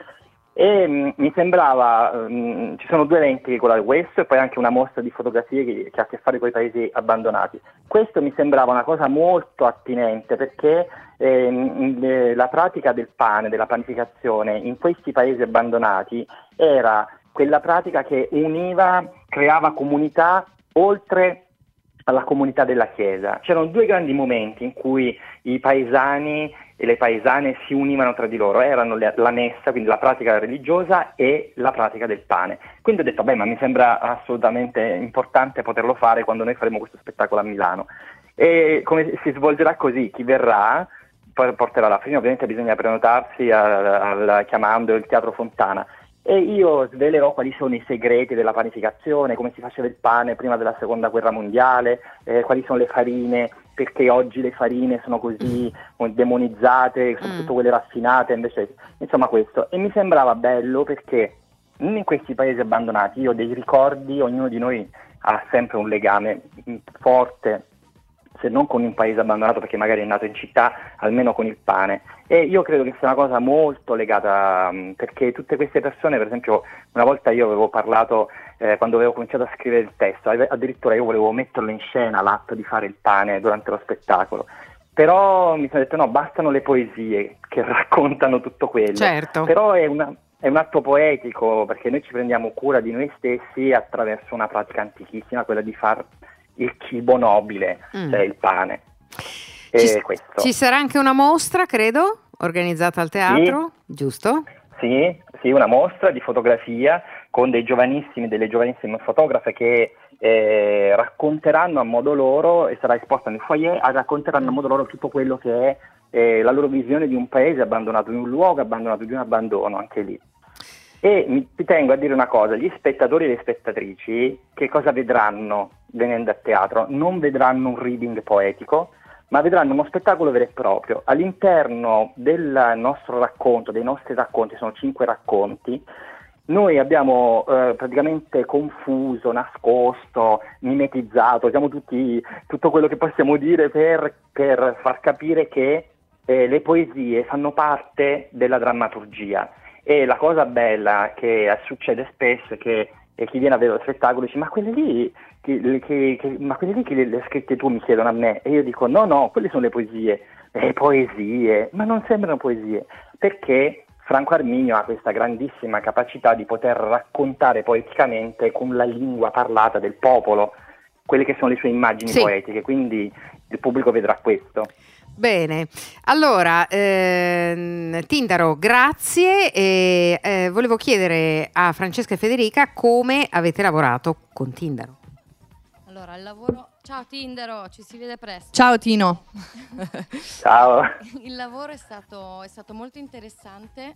E mh, mi sembrava, mh, ci sono due eventi, quello del questo e poi anche una mostra di fotografie che, che ha a che fare con i paesi abbandonati. Questo mi sembrava una cosa molto attinente, perché ehm, eh, la pratica del pane, della panificazione in questi paesi abbandonati era quella pratica che univa, creava comunità oltre alla comunità della Chiesa. C'erano due grandi momenti in cui i paesani e le paesane si univano tra di loro, erano le, la messa, quindi la pratica religiosa, e la pratica del pane. Quindi ho detto, beh, ma mi sembra assolutamente importante poterlo fare quando noi faremo questo spettacolo a Milano. E come si svolgerà così, chi verrà poi porterà la fine, ovviamente bisogna prenotarsi al, al, chiamando il Teatro Fontana. E io svelerò quali sono i segreti della panificazione, come si faceva il pane prima della seconda guerra mondiale, eh, quali sono le farine, perché oggi le farine sono così demonizzate, soprattutto quelle raffinate, invece, insomma questo. E mi sembrava bello perché in questi paesi abbandonati io ho dei ricordi, ognuno di noi ha sempre un legame forte, se non con un paese abbandonato perché magari è nato in città, almeno con il pane. E io credo che sia una cosa molto legata, perché tutte queste persone, per esempio, una volta io avevo parlato, eh, quando avevo cominciato a scrivere il testo, addirittura io volevo metterlo in scena, l'atto di fare il pane durante lo spettacolo, però mi sono detto no, bastano le poesie che raccontano tutto quello. Certo. Però è una... È un atto poetico, perché noi ci prendiamo cura di noi stessi attraverso una pratica antichissima, quella di far il cibo nobile, mm. cioè il pane. E ci, questo. Ci sarà anche una mostra, credo, organizzata al teatro, sì. Giusto? Sì, sì, una mostra di fotografia con dei giovanissimi, delle giovanissime fotografe che eh, racconteranno a modo loro, e sarà esposta nel foyer, racconteranno a modo loro tutto quello che è eh, la loro visione di un paese abbandonato, di un luogo abbandonato, di un abbandono, anche lì. E mi tengo a dire una cosa, gli spettatori e le spettatrici che cosa vedranno venendo a teatro? Non vedranno un reading poetico, ma vedranno uno spettacolo vero e proprio. All'interno del nostro racconto, dei nostri racconti, sono cinque racconti, noi abbiamo eh, praticamente confuso, nascosto, mimetizzato, diciamo tutti, tutto quello che possiamo dire per, per far capire che eh, le poesie fanno parte della drammaturgia. E la cosa bella che succede spesso è che e chi viene a vedere lo spettacolo dice ma quelle lì, che, che, che, ma quelle lì che le, le hai scritte tu, mi chiedono a me, e io dico no no, quelle sono le poesie, le poesie, ma non sembrano poesie, perché Franco Arminio ha questa grandissima capacità di poter raccontare poeticamente con la lingua parlata del popolo quelle che sono le sue immagini sì. poetiche, quindi il pubblico vedrà questo. Bene, allora ehm, Tindaro, grazie. E, eh, volevo chiedere a Francesca e Federica come avete lavorato con Tindaro. Allora, il lavoro... Ciao Tindaro, ci si vede presto. Ciao Tino. Ciao. Il lavoro è stato, è stato molto interessante.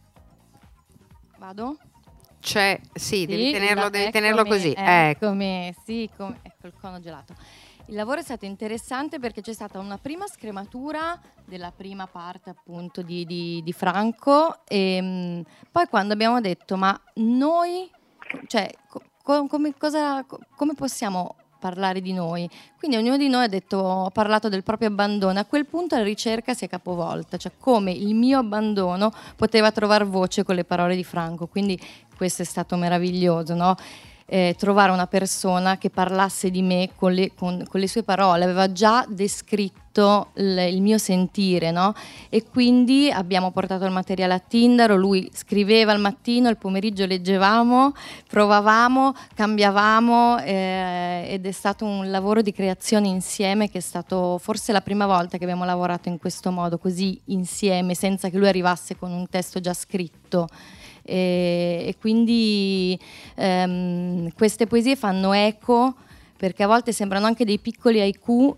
Vado? C'è, sì, sì devi tenerlo, la, devi eccomi, tenerlo così. Eccomi, ecco. Sì, com- ecco il cono gelato. Il lavoro è stato interessante perché c'è stata una prima scrematura della prima parte appunto di, di, di Franco e mh, poi quando abbiamo detto ma noi, cioè co- come, cosa, come possiamo parlare di noi? Quindi ognuno di noi ha detto, ha parlato del proprio abbandono. A quel punto la ricerca si è capovolta, cioè come il mio abbandono poteva trovare voce con le parole di Franco, quindi questo è stato meraviglioso, no? Eh, trovare una persona che parlasse di me con le, con, con le sue parole, aveva già descritto l, il mio sentire, no? E quindi abbiamo portato il materiale a Tindaro, lui scriveva al mattino, il pomeriggio leggevamo, provavamo, cambiavamo eh, ed è stato un lavoro di creazione insieme che è stato forse la prima volta che abbiamo lavorato in questo modo, così insieme, senza che lui arrivasse con un testo già scritto. E, e quindi ehm, queste poesie fanno eco perché a volte sembrano anche dei piccoli haiku e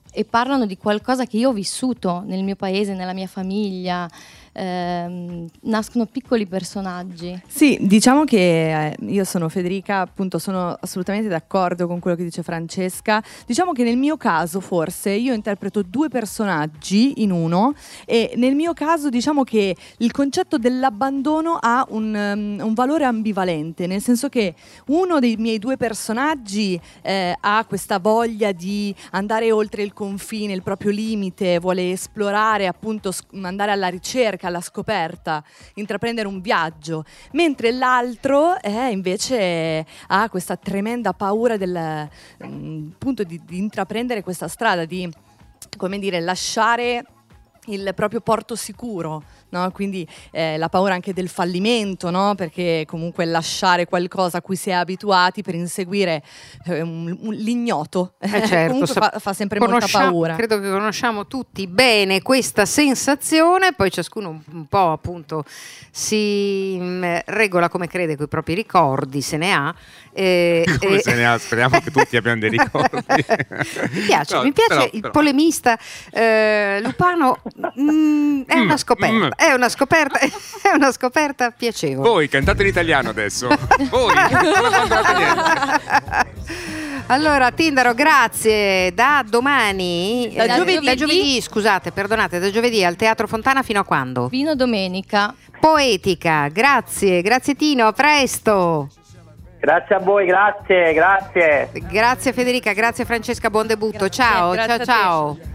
e parlano di qualcosa che io ho vissuto nel mio paese, nella mia famiglia. Eh, nascono piccoli personaggi. Sì, diciamo che eh, io sono Federica, appunto sono assolutamente d'accordo con quello che dice Francesca. Diciamo che nel mio caso forse io interpreto due personaggi in uno, e nel mio caso diciamo che il concetto dell'abbandono ha un, um, un valore ambivalente, nel senso che uno dei miei due personaggi eh, ha questa voglia di andare oltre il confine, il proprio limite, vuole esplorare, appunto sc- andare alla ricerca, alla scoperta, intraprendere un viaggio, mentre l'altro è invece ha questa tremenda paura del um, appunto di, di intraprendere questa strada, di, come dire, lasciare il proprio porto sicuro, no? Quindi eh, la paura anche del fallimento, no? Perché comunque lasciare qualcosa a cui si è abituati per inseguire eh, un, un, l'ignoto eh certo, comunque fa, fa sempre molta paura. Credo che conosciamo tutti bene questa sensazione, poi ciascuno un, un po' appunto si mh, regola come crede coi propri ricordi, se ne ha. Eh, come eh, se ne ha, speriamo che tutti abbiano dei ricordi. mi piace, No, mi piace però, il però. polemista eh, Lupano. Mm, è una scoperta, mm. è una scoperta, è una scoperta piacevole. Voi cantate in italiano adesso. Voi non cantate niente. Allora, Tindaro, grazie. Da domani, Da eh, giovedì. da giovedì, scusate, perdonate, da giovedì al Teatro Fontana fino a quando? Fino a domenica. Poetica, grazie, grazie Tino, a presto. Grazie a voi, grazie, grazie. Grazie Federica, grazie Francesca, buon debutto. Ciao, grazie ciao, a te.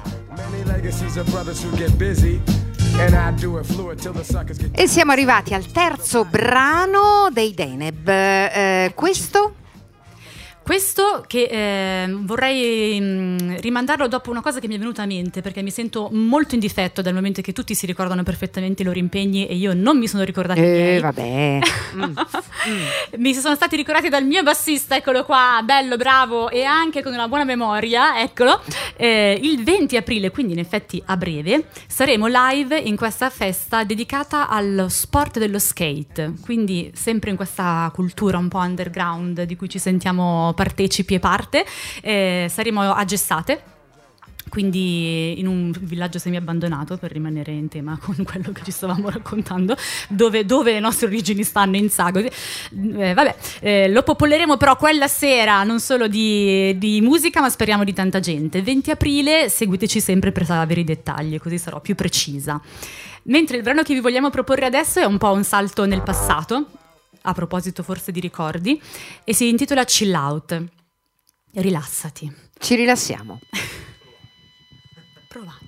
ciao. E siamo arrivati al terzo brano dei Deneb. Eh, questo? Questo che eh, vorrei mh, rimandarlo dopo una cosa che mi è venuta a mente, perché mi sento molto in difetto dal momento che tutti si ricordano perfettamente i loro impegni e io non mi sono ricordati i Eh, miei. vabbè. Mm. Mi sono stati ricordati dal mio bassista, eccolo qua, bello, bravo e anche con una buona memoria, eccolo. Eh, il venti aprile, quindi in effetti a breve, saremo live in questa festa dedicata allo sport dello skate, quindi sempre in questa cultura un po' underground di cui ci sentiamo partecipi e parte. Eh, saremo a Gessate, quindi in un villaggio semi-abbandonato, per rimanere in tema con quello che ci stavamo raccontando, dove, dove le nostre origini stanno, in Sago. Eh, vabbè, eh, lo popoleremo però quella sera non solo di, di musica, ma speriamo di tanta gente. venti aprile, seguiteci sempre per avere i dettagli, così sarò più precisa. Mentre il brano che vi vogliamo proporre adesso è un po' un salto nel passato, a proposito forse di ricordi, e si intitola Chill Out. Rilassati. Ci rilassiamo. Provateci.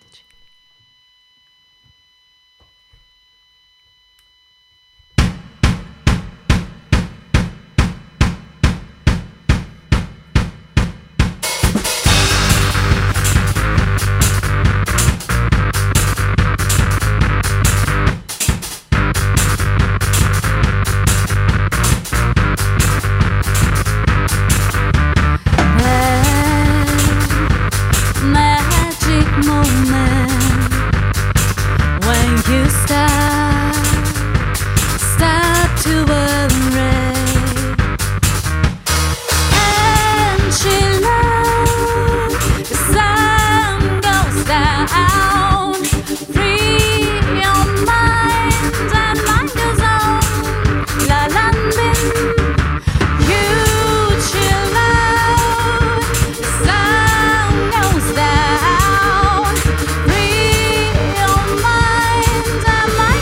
Magic moment when you stop, stop to worry and chill out. The sun goes down, free your mind and mind goes on. La London. You chill out, the sun goes down, free your mind and mind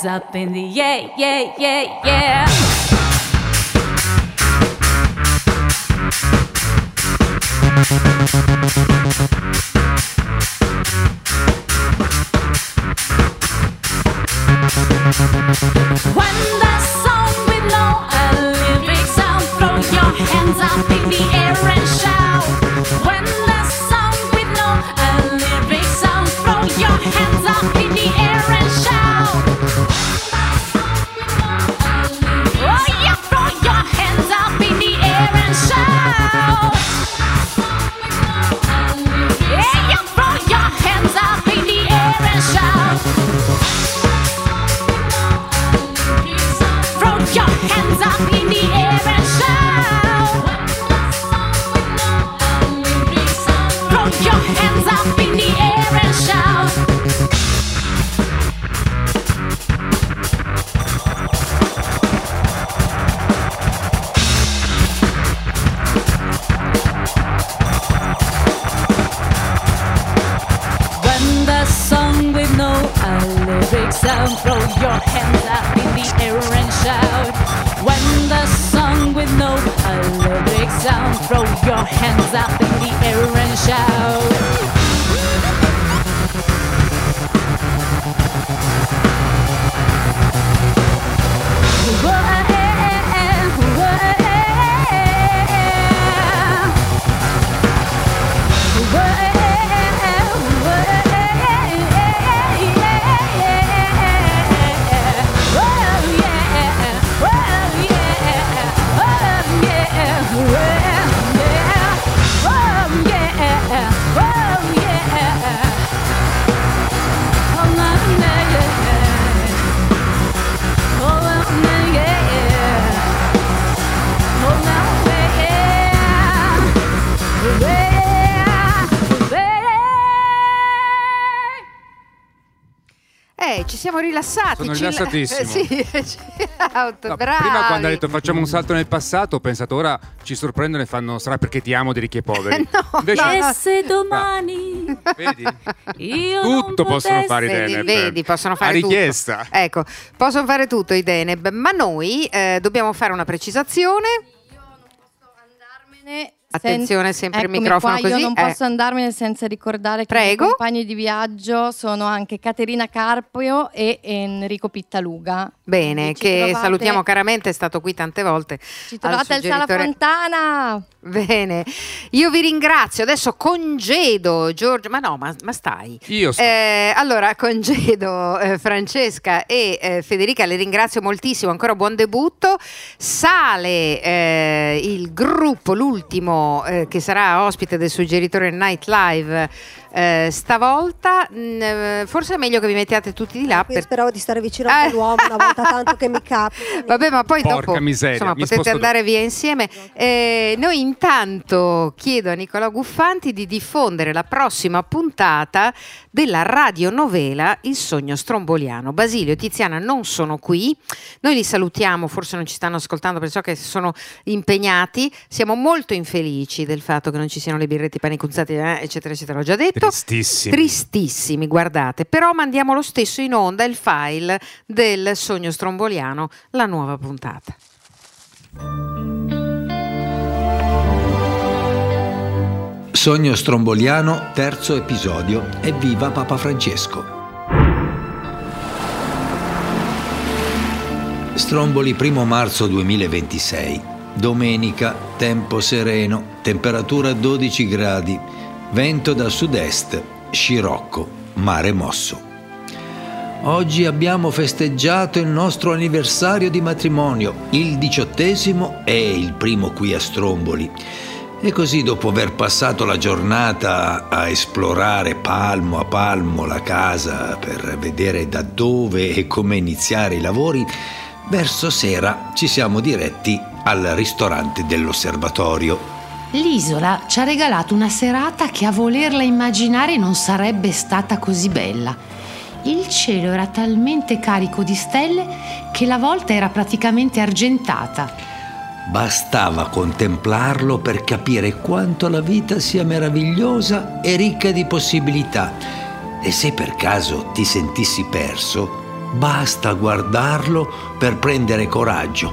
up in the air, yeah, yeah, yeah. When the song with no lyrics sound, throw your hands up in the air and shout. When the song with no lyrics sound, throw your hands up in the air and shout. Oh yeah, throw your hands up in the air and shout. Yeah, yeah, throw your hands up in the air and shout. Throw your hands up in the air and shout. Throw your hands up in the air and shout. When the song with no lyrics sound, throw your hands up in the air and shout. When the song with no lyrics sound, throw your hands up in the air and shout. Eh, ci siamo rilassati. Sono ci- rilassatissimo. Sì, chill out, No, bravi. prima quando ha detto facciamo un salto nel passato ho pensato ora ci sorprendono e fanno sarà perché ti amo di Ricchi e Poveri. No, Invece no, no. E se domani vedi? io non Tutto possono potessi- fare i Vedi, Deneb. vedi, possono fare a richiesta. tutto. Ecco, possono fare tutto i Deneb, ma noi eh, dobbiamo fare una precisazione. Andarmene Attenzione, sempre il Eccomi microfono qua, così. Io non eh. posso andarmene senza ricordare che Prego. i miei compagni di viaggio sono anche Caterina Carpio e Enrico Pittaluga. Bene, Ci che trovate- salutiamo caramente, è stato qui tante volte. Ci trovate al Sala suggeritore- Fontana. Bene, io vi ringrazio, adesso congedo Giorgio, ma no, ma, ma stai. Io sto. Eh, allora, congedo eh, Francesca e eh, Federica, le ringrazio moltissimo, ancora buon debutto. Sale eh, il gruppo, l'ultimo eh, che sarà ospite del suggeritore Night Live eh, stavolta. Mm, eh, forse è meglio che vi mettiate tutti di là. Qui per- speravo di stare vicino Eh. a quell'uomo una volta tanto che mi capita. Vabbè, ma poi Porca dopo miseria, insomma, mi potete sposto andare via insieme. Eh, noi intanto chiedo a Nicolò Guffanti di diffondere la prossima puntata della radionovela Il sogno stromboliano. Basilio e Tiziana non sono qui, noi li salutiamo, forse non ci stanno ascoltando perché so che sono impegnati. Siamo molto infelici del fatto che non ci siano le birretti panicuzzati, eh, eccetera, eccetera. L'ho già detto. Tristissimi. Tristissimi, guardate, però mandiamo lo stesso in onda il file del sogno stromboliano, la nuova puntata. Sogno stromboliano, terzo episodio. Evviva Papa Francesco. Stromboli, primo marzo duemilaventisei. Domenica, tempo sereno, temperatura dodici gradi, vento da sud-est, scirocco, mare mosso. Oggi abbiamo festeggiato il nostro anniversario di matrimonio, il diciottesimo e il primo qui a Stromboli. E così, dopo aver passato la giornata a esplorare palmo a palmo la casa per vedere da dove e come iniziare i lavori, verso sera ci siamo diretti al ristorante dell'osservatorio. L'isola ci ha regalato una serata che a volerla immaginare non sarebbe stata così bella. Il cielo era talmente carico di stelle che la volta era praticamente argentata. Bastava contemplarlo per capire quanto la vita sia meravigliosa e ricca di possibilità. E se per caso ti sentissi perso, Basta guardarlo per prendere coraggio.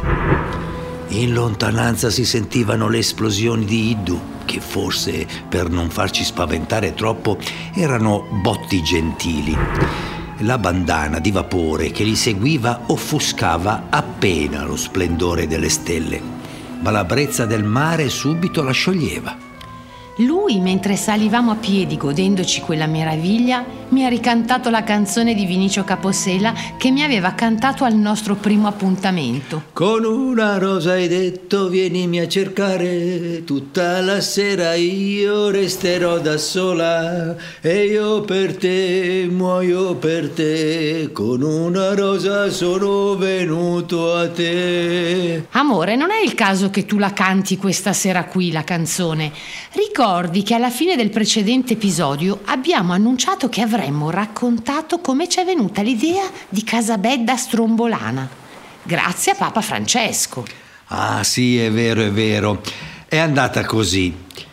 In lontananza si sentivano le esplosioni di Iddu, che forse, per non farci spaventare troppo, erano botti gentili. La bandana di vapore che li seguiva offuscava appena lo splendore delle stelle, ma la brezza del mare subito la scioglieva. Lui, mentre salivamo a piedi godendoci quella meraviglia, mi ha ricantato la canzone di Vinicio Caposella che mi aveva cantato al nostro primo appuntamento. Con una rosa hai detto vienimi a cercare, tutta la sera io resterò da sola e io per te muoio per te, con una rosa sono venuto a te. Amore, non è il caso che tu la canti questa sera qui la canzone. Ricordi che alla fine del precedente episodio abbiamo annunciato che avremmo raccontato come ci è venuta l'idea di Casabedda Strombolana, grazie a Papa Francesco. Ah sì, è vero, è vero. È andata così.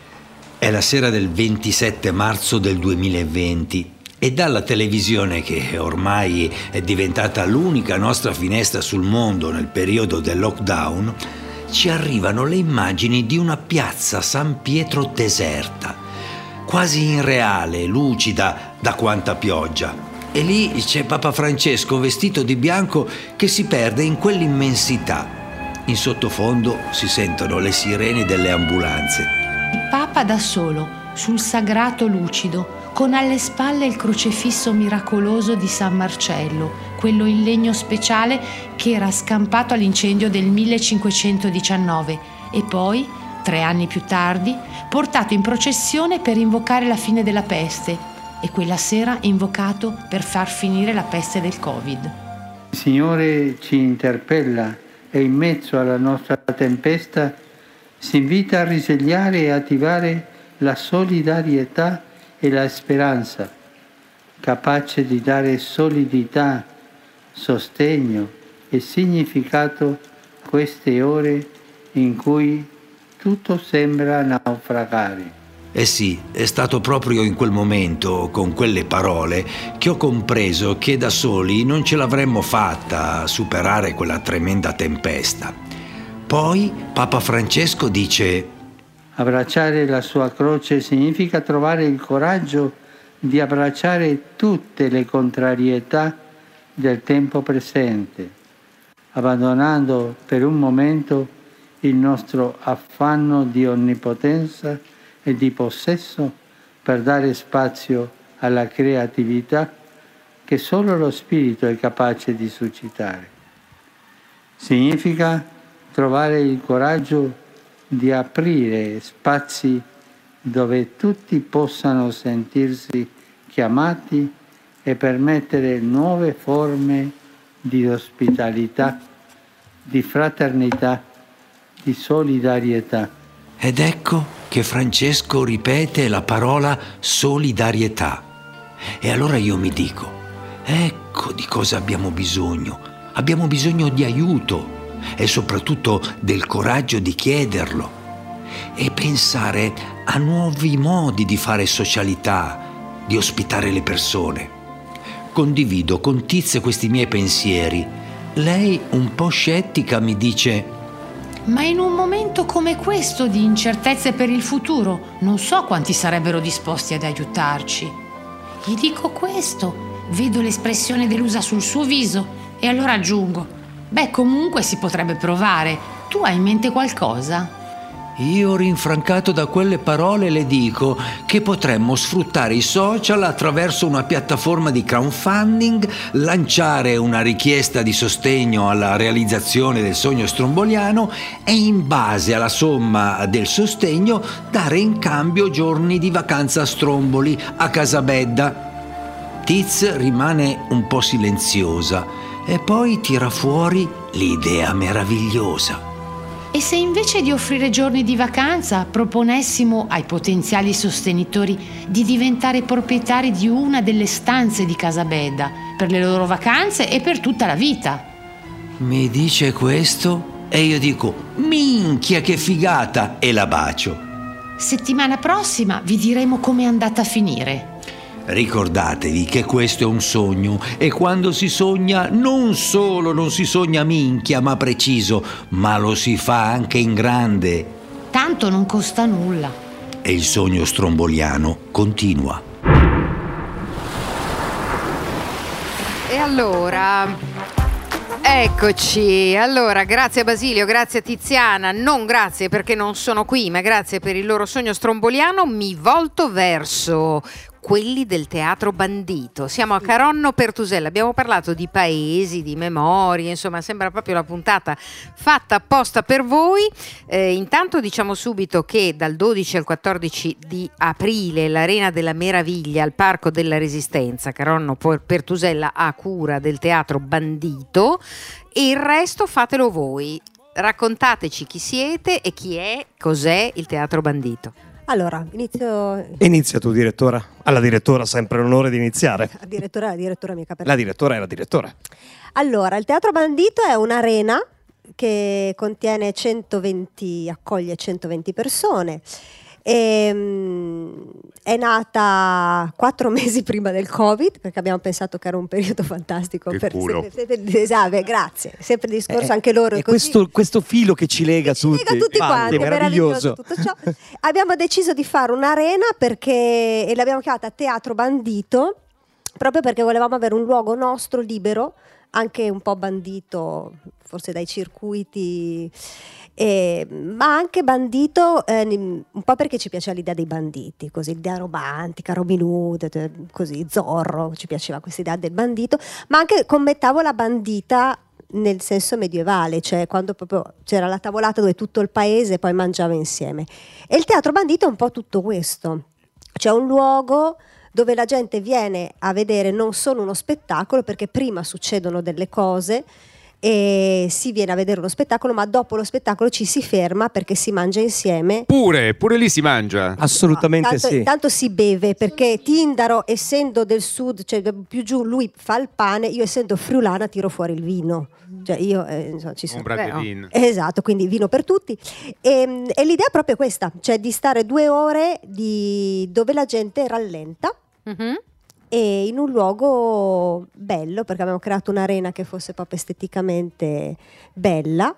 È la sera del ventisette marzo del duemilaventi e dalla televisione, che ormai è diventata l'unica nostra finestra sul mondo nel periodo del lockdown, ci arrivano le immagini di una piazza San Pietro deserta, quasi irreale, lucida da quanta pioggia. E lì c'è Papa Francesco vestito di bianco che si perde in quell'immensità. In sottofondo si sentono le sirene delle ambulanze. Il Papa da solo, sul sagrato lucido, con alle spalle il crocifisso miracoloso di San Marcello, quello in legno speciale che era scampato all'incendio del millecinquecentodiciannove e poi, tre anni più tardi, portato in processione per invocare la fine della peste e quella sera invocato per far finire la peste del Covid. Il Signore ci interpella e in mezzo alla nostra tempesta si invita a risvegliare e attivare la solidarietà e la speranza, capace di dare solidità, sostegno e significato queste ore in cui tutto sembra naufragare. Eh sì, è stato proprio in quel momento, con quelle parole, che ho compreso che da soli non ce l'avremmo fatta a superare quella tremenda tempesta. Poi Papa Francesco dice: abbracciare la sua croce significa trovare il coraggio di abbracciare tutte le contrarietà del tempo presente, abbandonando per un momento il nostro affanno di onnipotenza e di possesso per dare spazio alla creatività che solo lo Spirito è capace di suscitare. Significa trovare il coraggio di aprire spazi dove tutti possano sentirsi chiamati e permettere nuove forme di ospitalità, di fraternità, di solidarietà. Ed ecco che Francesco ripete la parola solidarietà. E allora io mi dico: ecco di cosa abbiamo bisogno. Abbiamo bisogno di aiuto e soprattutto del coraggio di chiederlo e pensare a nuovi modi di fare socialità, di ospitare le persone. Condivido con Tiz questi miei pensieri. Lei, un po' scettica, mi dice: ma in un momento come questo di incertezze per il futuro non so quanti sarebbero disposti ad aiutarci. Gli dico questo, vedo l'espressione delusa sul suo viso e allora aggiungo: beh, comunque si potrebbe provare. Tu hai in mente qualcosa? Io, rinfrancato da quelle parole, le dico che potremmo sfruttare i social attraverso una piattaforma di crowdfunding, lanciare una richiesta di sostegno alla realizzazione del sogno stromboliano e in base alla somma del sostegno dare in cambio giorni di vacanza a Stromboli, a Casabedda. Tiz rimane un po' silenziosa e poi tira fuori l'idea meravigliosa. E se invece di offrire giorni di vacanza proponessimo ai potenziali sostenitori di diventare proprietari di una delle stanze di Casabedda per le loro vacanze e per tutta la vita? Mi dice questo e io dico: minchia che figata, e la bacio. Settimana prossima vi diremo com'è andata a finire. Ricordatevi che questo è un sogno e quando si sogna non solo non si sogna minchia ma preciso, ma lo si fa anche in grande. Tanto non costa nulla. E il sogno stromboliano continua. E allora... Eccoci, allora grazie a Basilio, grazie a Tiziana, non grazie perché non sono qui, ma grazie per il loro sogno stromboliano. Mi volto verso quelli del Teatro Bandito. Siamo a Caronno Pertusella, abbiamo parlato di paesi, di memorie, insomma sembra proprio la puntata fatta apposta per voi. Eh, intanto diciamo subito che dal dodici al quattordici di aprile l'Arena della Meraviglia al Parco della Resistenza, Caronno Pertusella, a cura del Teatro Bandito, e il resto fatelo voi. Raccontateci chi siete e chi è, cos'è il Teatro Bandito. Allora, inizio... Inizia tu, direttora. Alla direttora sempre l'onore di iniziare. La direttora, la direttora mica per... La direttora è la direttora. Allora, il Teatro Bandito è un'arena che contiene centoventi, accoglie centoventi persone. E, um, è nata quattro mesi prima del Covid, perché abbiamo pensato che era un periodo fantastico. Che per culo. sempre, sempre, esatto, grazie, sempre il discorso, Eh, anche loro. E così. questo, questo filo che ci lega Che ci lega tutti quanti, è meraviglioso. tutto ciò. Abbiamo deciso di fare un'arena perché, e l'abbiamo chiamata Teatro Bandito, proprio perché volevamo avere un luogo nostro libero, anche un po' bandito forse dai circuiti, eh, ma anche bandito eh, un po' perché ci piaceva l'idea dei banditi, così l'idea romantica, Robin Hood, così Zorro, ci piaceva questa idea del bandito, ma anche commettavo la bandita nel senso medievale, cioè quando proprio c'era la tavolata dove tutto il paese poi mangiava insieme. E il Teatro Bandito è un po' tutto questo, c'è un luogo dove la gente viene a vedere non solo uno spettacolo, perché prima succedono delle cose e si viene a vedere uno spettacolo, ma dopo lo spettacolo ci si ferma perché si mangia insieme. Pure, pure lì si mangia. Assolutamente tanto, sì. Tanto si beve, perché Tindaro, essendo del sud, cioè più giù, lui fa il pane, io essendo friulana tiro fuori il vino. Cioè io eh, insomma, ci sono. Un bradedin. Esatto, quindi vino per tutti. E, e l'idea è proprio questa, cioè di stare due ore di, dove la gente rallenta. Mm-hmm. E in un luogo bello, perché abbiamo creato un'arena che fosse proprio esteticamente bella.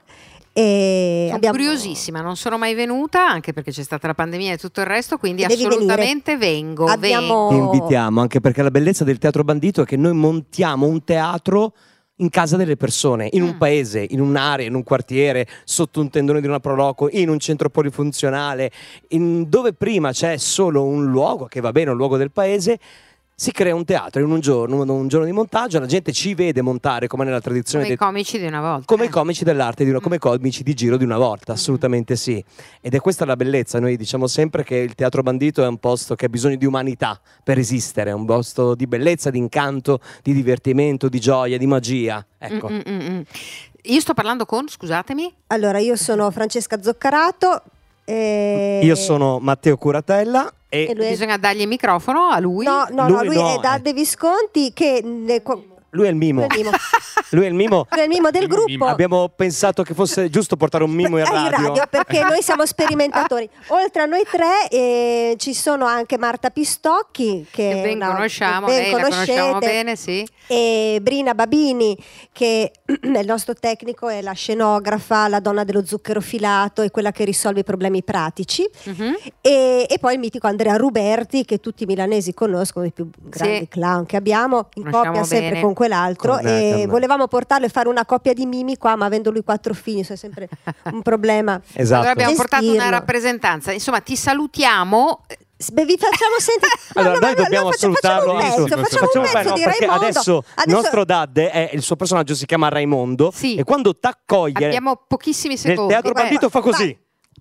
E sono abbiamo... curiosissima, non sono mai venuta, anche perché c'è stata la pandemia e tutto il resto, quindi Devi assolutamente vengo, Abbiamo- vengo. Ti invitiamo, anche perché la bellezza del Teatro Bandito è che noi montiamo un teatro in casa delle persone, in un paese, in un'area, in un quartiere, sotto un tendone di una proloco, in un centro polifunzionale, in dove prima c'è solo un luogo, che va bene, un luogo del paese, si crea un teatro in un giorno, un giorno di montaggio, la gente ci vede montare come nella tradizione Come i dei- comici di una volta. come i comici dell'arte, di una, come i comici di giro di una volta, assolutamente sì. Ed è questa la bellezza, noi diciamo sempre che il Teatro Bandito è un posto che ha bisogno di umanità per esistere, è un posto di bellezza, di incanto, di divertimento, di gioia, di magia. Ecco. Mm, mm, mm. Io sto parlando con, scusatemi. Allora, io sono Francesca Zoccarato. E... Io sono Matteo Curatella e, E lui è- Bisogna dargli il microfono a lui. No, no, no, Lui lui no, è da eh. De Visconti che ne- lui è il mimo. Lui è il mimo. Lui è il mimo. Lui è il mimo del gruppo. Abbiamo pensato che fosse giusto portare un mimo in Eh, in radio. perché noi siamo sperimentatori. Oltre a noi tre eh, ci sono anche Marta Pistocchi che, Che ben no, conosciamo, che ben lei la conosciamo conoscete, bene, sì. e Brina Babini che è il nostro tecnico, è la scenografa, la donna dello zucchero filato, è quella che risolve i problemi pratici. Mhm. E, e poi il mitico Andrea Ruberti che tutti i milanesi conoscono, i più grandi Sì. clown che abbiamo, in Conosciamo coppia sempre bene. con quell'altro. Con E Nathan. volevamo portarlo e fare una coppia di mimi qua, ma avendo lui quattro figli è sempre un problema. Esatto. Allora abbiamo portato una Gestirlo. rappresentanza. Insomma, ti salutiamo. Beh, vi facciamo sentire. No, Allora, no, noi no, dobbiamo no, facciamo- salutarlo. Facciamo un adesso. pezzo, facciamo un pezzo no, di perché Raimondo. adesso il nostro Dad è il suo personaggio si chiama Raimondo Sì. e quando t'accoglie Abbiamo pochissimi nel secondi. Teatro Beh, Bandito fa così.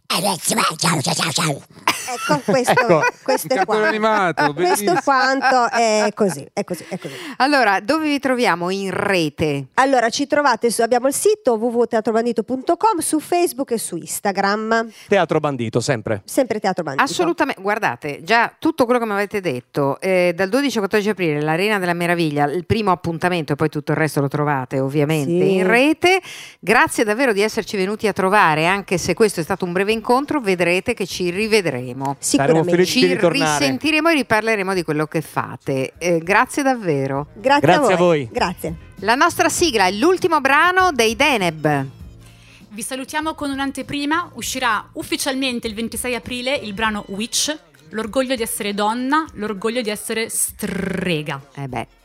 Ecco, questo, Ecco. questo Un è cartone quanto. animato, Questo bellissimo. è quanto è così, è così, è così. Allora, dove vi troviamo in rete? Allora, ci trovate su, abbiamo il sito w w w punto teatro bandito punto com, su Facebook e su Instagram. Teatro Bandito sempre. Sempre Teatro Bandito. Assolutamente, guardate, già tutto quello che mi avete detto, eh, dal dodici al quattordici aprile, l'Arena della Meraviglia, il primo appuntamento e poi tutto il resto lo trovate ovviamente Sì. in rete. Grazie davvero di esserci venuti a trovare, anche se questo è stato un breve incontro vedrete che ci rivedremo. Saremo felici ci di ritornare. risentiremo e riparleremo di quello che fate. Eh, grazie davvero. Grazie, Grazie a voi. a voi. Grazie. La nostra sigla è l'ultimo brano dei Deneb. Vi salutiamo con un'anteprima. Uscirà ufficialmente il ventisei aprile il brano Witch, l'orgoglio di essere donna, l'orgoglio di essere strega. Eh beh.